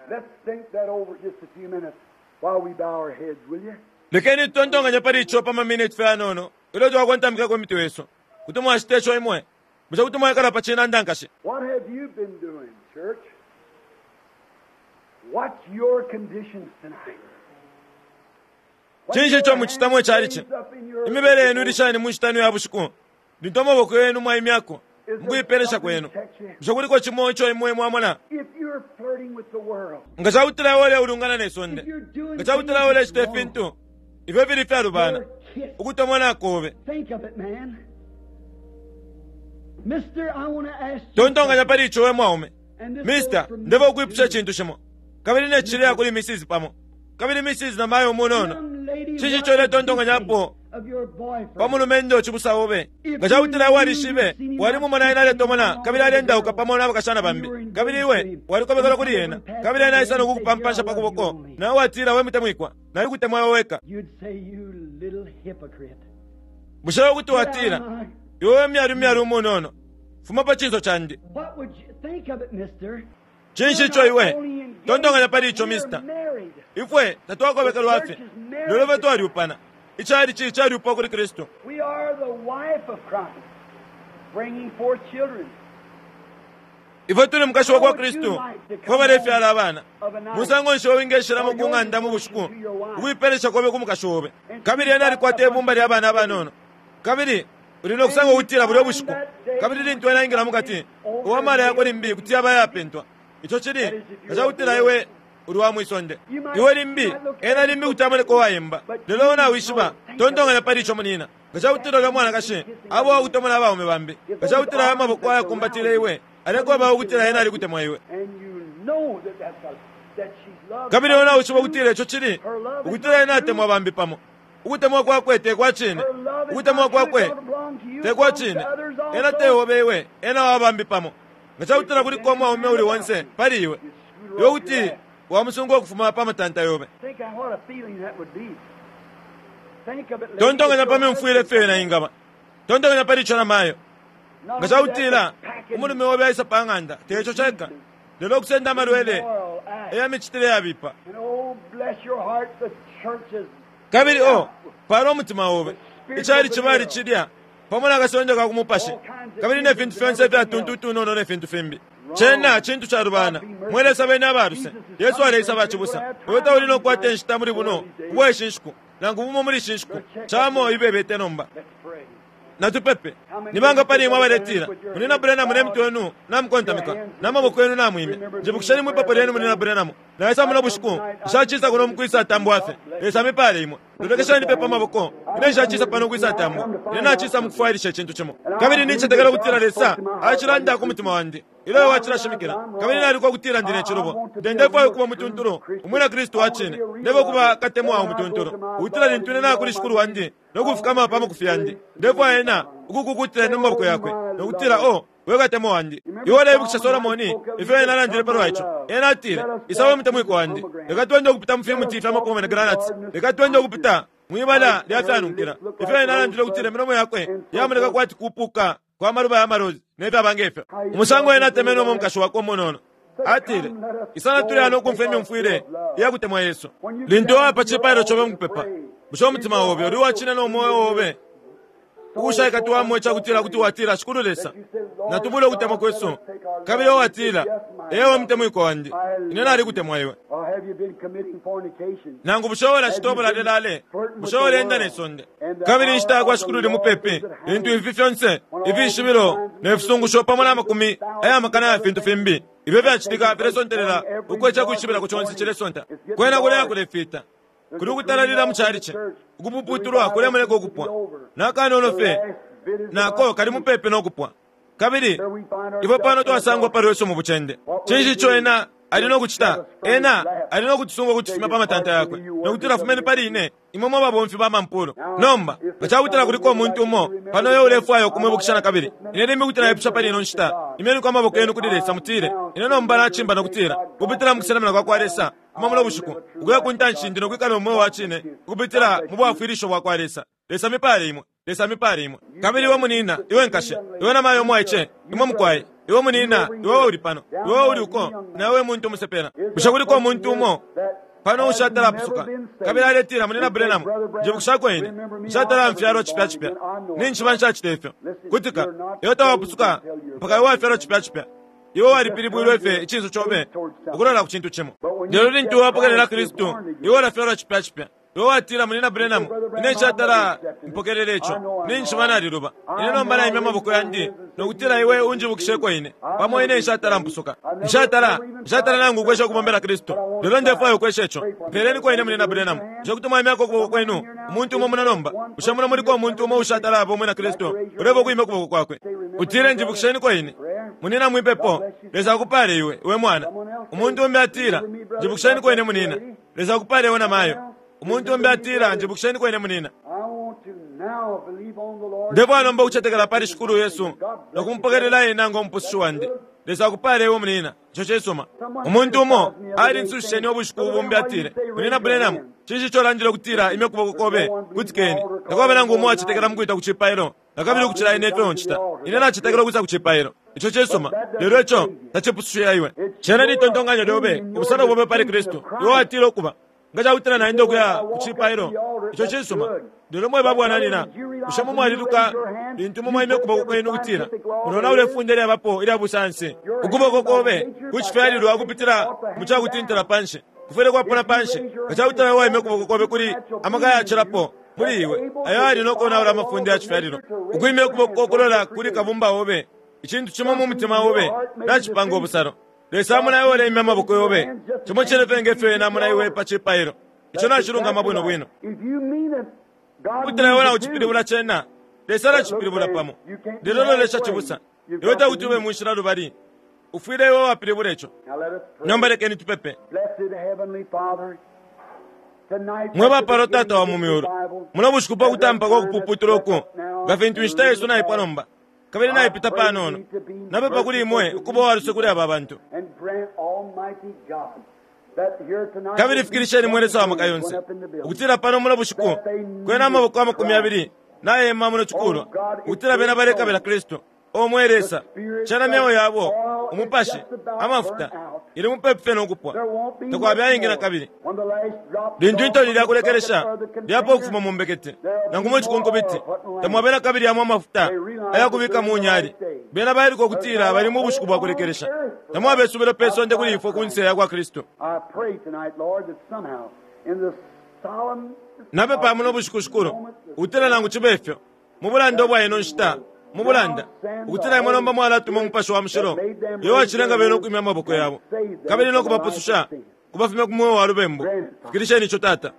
S1: lekeni tontonga nyapari chopa ma minute fa nono ilo jo kwanta mika kwa mitu yeso kutumwa ashite cho imwe buza kutumwa kala pachina ndangashi.
S2: What have you been doing, church? What's your conditions tonight?
S1: Chinje cho muchitamwe chariche imibere yenu rishani muchitanu ya bushiku nditoma boko yenu mwa imyako mkuiperesha kwenu mshokuri kwa chimo cho imwe mwamona ngacha utira wale urungana nesonde ngacha utira wale stefintu ife biri fyaru bana ukutomona kobe
S2: Mister, I want to ask you.
S1: Tontonga nyapari chowe mwaume Mister ndeva kuipusha chintu shimo kabili ne chirea kuli misisi pamo kabili misisi na mayo munono chichi chole tontonga nyapo pamulumendo chibusawobe ngachawutira wali shibe wali mumona ina letomona kabili alendauka pamona bakashana bambi kabili iwe wali kobekala kuli yena kabili ina isana kukupampasha pakuboko na watira we mutemwikwa nali kutemwa weka bushawo kuti watira iwe myaru myaru munono fuma pa chinzo chandi chinshi cho iwe tondonganya pali icho mister ifwe tatwakobekala wafe lolobe twali upana ichari chi chari upo kuri Kristo.
S2: We are the wife of Christ, bringing forth children.
S1: Ife tuli mukasho kwa Kristo kwa barefi ala abana musango nshowe ngeshira mu kunganda mu bushuku ubiperesha kobe kumukashobe kabiri yana alikwate mumba lya abana abanono kabiri ulino kusango utira buli bushuku kabiri lintu yana ingira mukati uwamara yako limbi kutia baya pentwa icho chiri kaza utira iwe uruwa mwisonde iwe limbi ena limbi utamale ko wayemba lelo na wishiba tondonga na pari chomunina gacha utira la mwana kashe abo akutomana aba umebambi gacha utira amaboko ya kumbatire iwe areko aba ukutira ena ali kutemwa iwe kabiri ona ushiba utira icho chiri ukutira ena temwa bambi pamo ukutemwa kwa kwete kwa chini ukutemwa kwa kwe te kwa chini ena te obewe ena wabambi pamo gacha utira kuri komwa ume uri wonse pari iwe yo uti wa musungo kufuma pa matanta yobe tontonga na pame mfuire fe ingaba tontonga na pari chana mayo ngaza utila umuntu mewobe ayisa panganda techo cheka lelo kusenda marwele eya michitire yabipa kabiri o paro mutima wobe ichari chibari chidia pamona gasonja ka kumupashi kabiri ne fintu fense ta tuntutu no no ne fintu fembi chena chintu cha rubana mwele sabe na baruse Yesu alisa bachibusa weta ulino kwate nshitamuri buno we shinshku nangu mumo muri shinshku chamo ibebete nomba na tupepe nimanga pali mwa baletira munina brena mune mtwenu namkonta mika namaboko yenu namwime jibukushani mwe papa yenu munina brena mu na esa muno bushuku shachisa kuno mkwisa tambo afe esa mepale imwe ndokeshani pepa maboko ine shachisa pano kwisa tambo ina chisa mkufairi chintu chimo kabiri niche tegala kutira lesa achiranda ku mutima wandi ile wachira shimikira kabiri nali ko kutira ndine chirobo ndende fo kuba mutunturo umwina Kristo wachine ndebo kuba katemwa mutunturo utira lintune na kuri shukuru wandi nokufika mapa mukufyandi ndebo ena ukukukutira nomaboko yakwe nokutira o wega temo wandi iwala ibukisha Solomoni ife ena landire paro icho ena tire isawe mtemo iko wandi ekatwende kupita mfimu tifa makoma na granats ekatwende kupita mwibala lyafyanukira ife ena landire kutira miromo yakwe yamuneka kwati kupuka kwa maruba ya marozi neta bangefe umusango ena temeno mu mkasho wako monono atire isana tuli ano kumfemi mfuire ya kutemwa Yesu lindo apa chiparo chobe mpepa busho mutima wobe uri wachina no moyo wobe usha ikatuwa mwecha kutira kuti watira shukuru lesa na tubule kutemwa kwesu kabila watira ewe mtemo iko wandi inena ali kutemwa iwe nangu bushawala chitobola lelale bushawala enda nesonde kabili nshita kwa shukuru li mupepe intu ifi fyonse ifi shimiro nefusungu shopa mwana makumi aya makana ya fintu fimbi ife vya chitika piresontelela ukwecha kuchibila kuchonsi chile sonta kwena kulea kulefita kuri kutalalila mchariche ukupuputulwa kule muleko kupwa nakano olofe nako kali mupepe no kupwa kabili ipo pano twasangwa pari weso mu buchende chinji cho ena alino kuchita ena alino kutisungwa kutifima pa matanta yakwe nokutira fumeni pali ine imomo babo mfi ba mampuro nomba gacha kutira kuliko muntu umo pano yo ulefu ayo kumwe bukishana kabili ine demi kutira epsha pali ino nshita imeni kwa maboko yenu kudilesa mutire ine nomba na chimba nokutira kupitira mukisana mna kwa kwaresa kumamula bushuku ukuya kuntanchi ndino kwikame umo wachine kupitira mubo afirisho kwa kwaresa lesa mipale imwe lesa mipale imwe kabili wa munina iwe nkashe iwe na mayo mwache imwe mkwaye iwe munina iwe uri pano iwe uri uko na iwe muntu musepera bushakuri ko muntu umo pano ushatara pusuka kabila aletira munina brenam jibukushako ine ushatara mfiaro chipya chipya ninchi bansha chitefyo kutika yota wapusuka mpaka iwe mfiaro chipya chipya iwe wali pilibwilo efe ichinzo chobe ukulala kuchintu chimo ndelo lintu wapokelela Kristo iwe la fiaro chipya chipya iwe watira munina brenam ine chatara mpokelele echo ninchi manali ruba ine nombala ime maboko yandi nokutira iwe unji bukisheko ine pamo ine chatara mpusuka chatara chatara nangu kwesha kumombela Kristo ndelo ndefayo kweshecho peleni kwa ine munina brenam jokutuma ime akoko kwenu umuntu umo munanomba ushamuna muri kwa umuntu umo ushatara abo mwena Kristo urebo kuime kuboko kwakwe utire nji bukisheni kwa ine munina mwipepo leza kupale iwe iwe mwana umuntu ombe atira njibukishani kwene munina leza kupale iwe na mayo umuntu ombe atira njibukishani kwene munina ndipo anomba kuchetekera pali xikulu yesu nokumpokerera ena ngompusi wandi lesakupale wo munina icho chesoma umuntu umo ali nsusheni obushikubu bombyatire munina bulenamu chichi cholanjira kutira ime kubokokobe kutikeni ndakobe nangu umo achitekera mkuita kuchipairo nakabili kuchira ine efe onchita ine nachitekera kuza kuchipairo icho chesoma lero echo tachipusuya iwe chena litondonganya lyobe ubusana bobe pali kristo iwo atire okuba ngaja kutira na ndo kuya kuchipairo icho chesoma lero mwe babu ananina ushamu mwaliruka lintu mumwe ime kuboko ino kutira unaona ule fundere abapo ila busansi ukuboko kobe kuchifali lwa kupitira mucha kutintira panshe kufere kwa pona panshe ngaja kutira wa ime kuboko kobe kuri amagaya achirapo muri iwe ayo ali noko na ula mafundi achifali no ukuime kuboko kolola kuri kabumba obe ichintu chimo mu mutima obe nachipango busaro lesa muna yole ime maboko yobe chimo cherefenge fe na muna iwe pachipairo icho na chirunga mabwino bwino kutira wala uchipiribula chena lesara chipiribula pamo lero lesha chibusa yota utube mushira rubari ufire yo wapiribula echo nyomba lekeni tupepe mweba parotata wa mumiuru munabushikupa kutampa kwa kupuputuroko gafintu mishita yesu na ipanomba kabiri na ipita panono nabepa kuri imwe ukubo waruse kuri aba bantu kabiri fikirisheni mweresa wa makayonse ukutira pano muna bushiku kwena amaboko amakumi abiri naye ema muno chukuru ukutira bena bareka bela kristo omweresa chana meo yabo umupashi amafuta ili mupepe n'okupwa takwabya yingina kabiri lintu intoni lyakulekeresha lyapo okufuma mu mbekete nangumo chikunkobiti tamwabera kabiri yamu amafuta ayakubika mu nyali bena bayiriko okutira bali mu bushuku bwakulekeresha tamwabesubira peso nde kuli ifo kunseya kwa kristo nabe pamu n'obushukushukuru utira nangu chibefyo mubulanda obwaye nonshita mubulanda ukutira imwenomba mwala tuma mupasho wa mshiro yo achirenga beno kwimya maboko yabo kabiri no kubapususha kubafime kumwe wa rubembo fikirisheni icho tata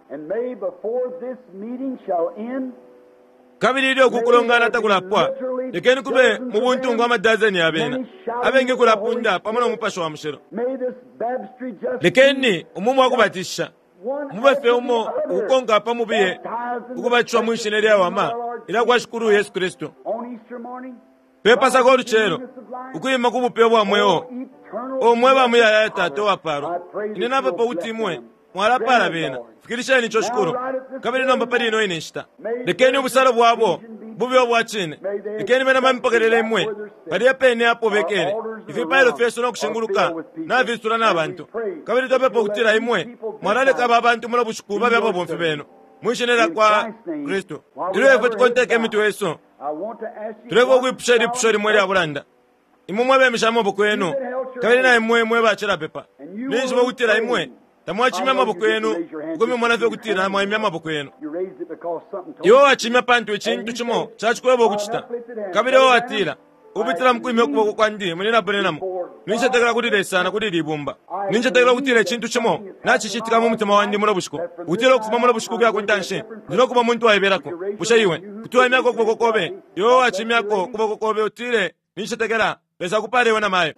S1: kabiri ilio kukulongana takulapwa lekeni kube mubuntungu wa madazeni abena abenge kulapunda pamono mupasho wa mshiro lekeni umumu wa kubatisha mubefe umo ukonga pamubiye ukubachwa mwishineri ya wama ila kwa shukuru Yesu Kristo pepa sako luchero ukuyima kubupe bwa mweo omweba muya ya tato waparo inena pepa utimwe mwala para bena fikirisha ni choshukuru kabiri nomba pali ino inishita lekeni ubusalo bwabo bubyo bwachine lekeni bena mampokerele imwe pali yapene apo bekele ifipailo feso no kushinguluka na visura na abantu kabiri to pepa utira imwe mwalale kaba abantu mulo bushukuba byabo bomfe beno mwishinera kwa Kristo ilo efo tikonteke mitu yesu tulevo kuipusheri pusheri mweli abulanda imwe mwebe mishamo boko yenu kabiri na imwe mwe bachira pepa ninji bawutira imwe tamwachimya maboko yenu ukumi mwana fe kutira na mwimya maboko yenu iwo wachimya pantu ichintu chimo chachikwebo kuchita kabiri wo watira ubitira mkwime kuboko kwandi munena bulenamu ninje tegera kutire sana kuti libumba ninje tegera kutire chintu chimo nachichitika mu mutima wandi mulo bushuko utira kufuma mulo bushuko ya kuntanshe ndino kuba muntu ayiberako bushayiwe kutuwa imyako kuboko kobe yo wachimyako kuboko kobe utire ninje tegera leza kupare iwe na mayo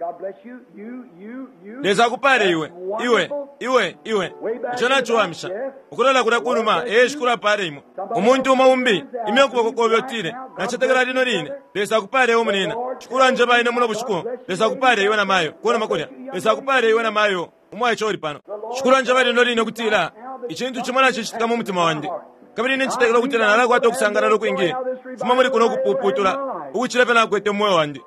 S1: leza kupare iwe iwe iwe iwe chona chuamisha ukulola kuna kunuma ee shukura pare imo umuntu umaumbi ime kuboko kobe utire nachitegera lino line leza kupare iwe munina shukura njeba ine mulo bushuko leza kupare iwe na mayo kuona makulya leza kupare iwe na mayo umwaye chori pano shukura njeba lino line kutira ichintu chimwana chichitika mu mutima wandi kabiri ninchitegera kutira nala kwato kusangana lokwingi fuma muri kuno kupuputula ukuchilepe na kwete moyo wandi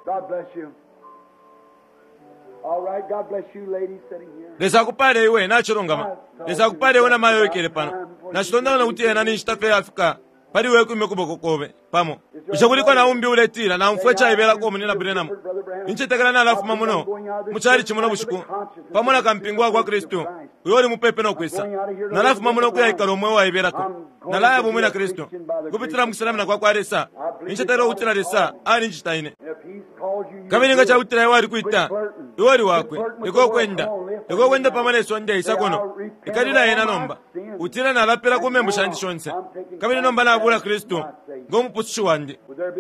S2: All right, God bless you ladies sitting here.
S1: Lesa kupare iwe na chirongama. Lesa kupare iwe na mayo ikele pano. Na chitonda na utie na ninchitafe Afrika. Pari iwe kuime kuboko kobe. Pamo. Ishakuliko na umbi uletira na umfwecha ibela komu nina bulenamu. Ninchitekana na alafu mamuno. Muchari chimono bushuku. Pamona kampingwa kwa Kristo. Uyori mupepe no kwisa. Na alafu mamuno kuya ikaro mwewa ibela ko. Na laya bumina Kristo. Kupitira mkisalamu na kwa kwa resa. Ninchitekana utira resa. A ninchitaine. Kabiri nga cha utira iwari kuita. Iwari wakwe. Iko kwenda. Iko kwenda pamane sonde isakono. Ikadila ena nomba. Utira na lapela kume mbushandi shonse. Kabiri nomba na abula Kristo. Ngomu pusu wandi.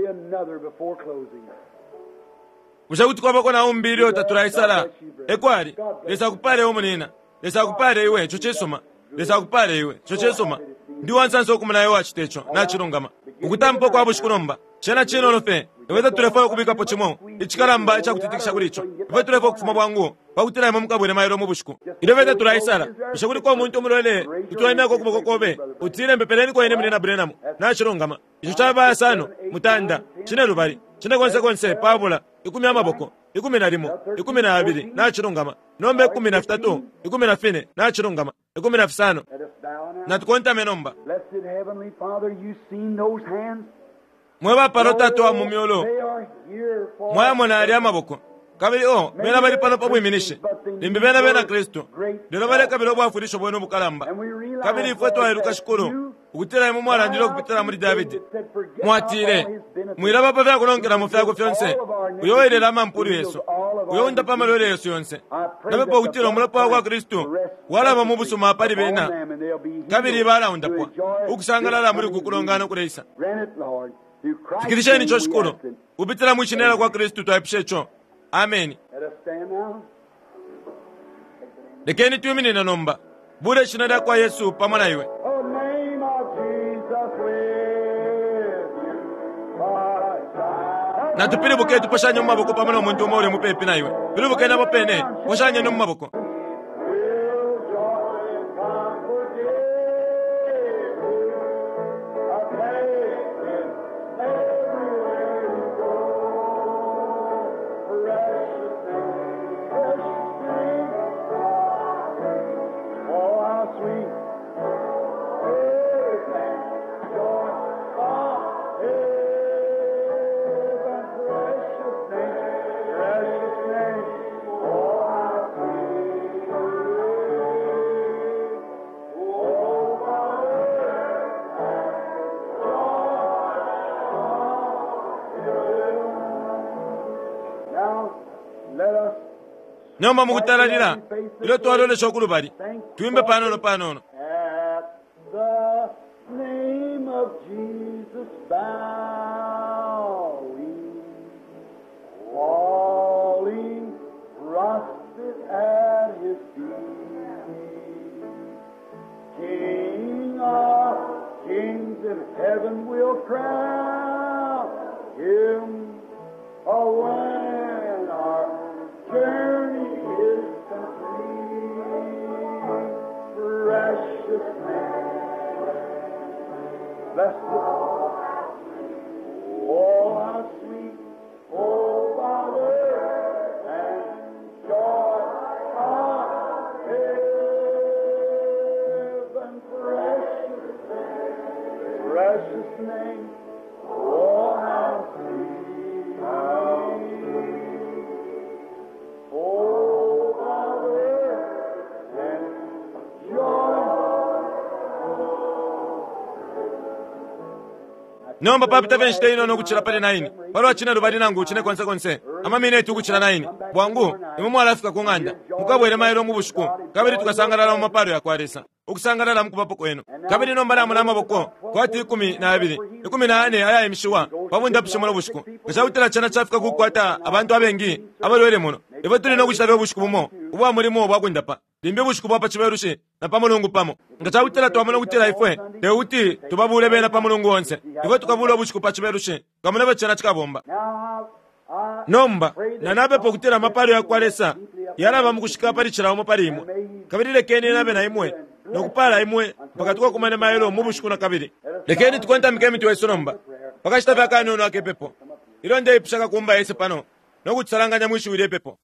S1: Mushakuti kwa bako na umbili otatura isala. Ekwari. Lesa kupare umunina. Lesa kupare iwe. Choche soma. Lesa kupare iwe. Choche soma. Ndi wansanso kumuna iwa chitecho. Na chirungama. ukutampo kwa bushikunomba chena chino lofe iweza tulefo kubika pochimo ichikalamba ichakutitikisha kulicho iwe tulefo kufuma bwangu bakutira imwe mukabwene mayiro mu bushiku idovete tulaisala bishakuri ko muntu omulole itwaime ko kuboko kobe utire mbepeleni ko ene munena Branham na chirongama icho chaba sano mutanda chine rubari chine konse konse pabula ikumi amaboko ikumi na limo ikumi na abiri na chirongama nombe ikumi na fitatu ikumi na fine na chirongama ikumi na fisano na tukonta menomba
S2: Blessed Heavenly Father, you've seen those hands.
S1: mweba parota to mumyolo
S2: They are here for
S1: mwaya mona ali amaboko kabiri o bena bali pano pa bwiminishe limbi bena bena Kristo lero bale kabiri obwafurisho bweno bukalamba kabiri ifwe twaheruka shukuru ukutira imu mwala ndilo kupitira muri David mwatire mwiraba pa vyakulongera mu fyako fyonse uyowerera mampuru Yesu uyonda pa malore Yesu yonse nabe po ukutira omulapa wa Kristo walaba mu busuma apali bena kabiri bala undapwa ukusangalala muri kukulongana kuleisa fikirisheni cho shukuru upitira mwichinela kwa Kristo twaepishecho amen.
S2: Let us stand now.
S1: Lekeni tuimini na nomba bure shinada kwa Yesu pamona iwe
S2: Oh, name of Jesus with you. By
S1: na tupili buke tuposhanye mu maboko pamona omuntu omore mu pepi na iwe pili buke na bopene poshanye no mu maboko
S2: will joy and comfort give you a blessing everywhere you go. Precious name, precious name. Oh, how sweet. Everything, joy of heaven. Precious name, precious name. Oh, how sweet. Oh, now, let us
S1: nyomba mukutaralira ilo twalole shokulu bali tuimbe panono panono
S2: at the name of Jesus bowing, falling prostrate at his feet. King of kings in heaven will crown him. Oh, when our journey is complete, precious name, blessed, oh, how sweet, oh, Father, and joy of heaven, precious name, precious name, oh, how sweet. Oh, Father, and
S1: nomba papita venshite ino nokuchira pale naini palo achina rubali nangu uchine konse konse ama mineti ukuchira naini bwangu imu mwalafika kung'anda mukabwere mayiro mu bushuku kabiri tukasangalala mu maparo ya kwaresa ukusangalala mukupapo kwenu kabiri nomba namu namaboko kwati ikumi na abiri ikumi na ane aya emishiwa pabunda pishimola bushuku kashawutira chana chafika kukwata abantu abengi abalwere muno ibo tuli no kuchita bushuku bumo ubwa mulimo bwakundapa limbe bushuku bwa pachiberushe na pamulungu pamo ngachawutira twamana kutira ifwe teuti tubabule bena pamulungu wonse ibo tukabula bushuku pachiberushe kamuna bachana chikabomba nomba nanabe pokutira maparo ya kwaresa yaraba mukushika pali chirawo pali imwe kabiri lekeni nabe na imwe nokupala imwe mpaka tuko kumane mayelo mu bushuku na kabiri lekeni tukonta mikemi tuweso nomba pakashita vyakani ono akepepo ilo nde ipishaka kumba yese pano nokutsalanganya mwishu ile pepo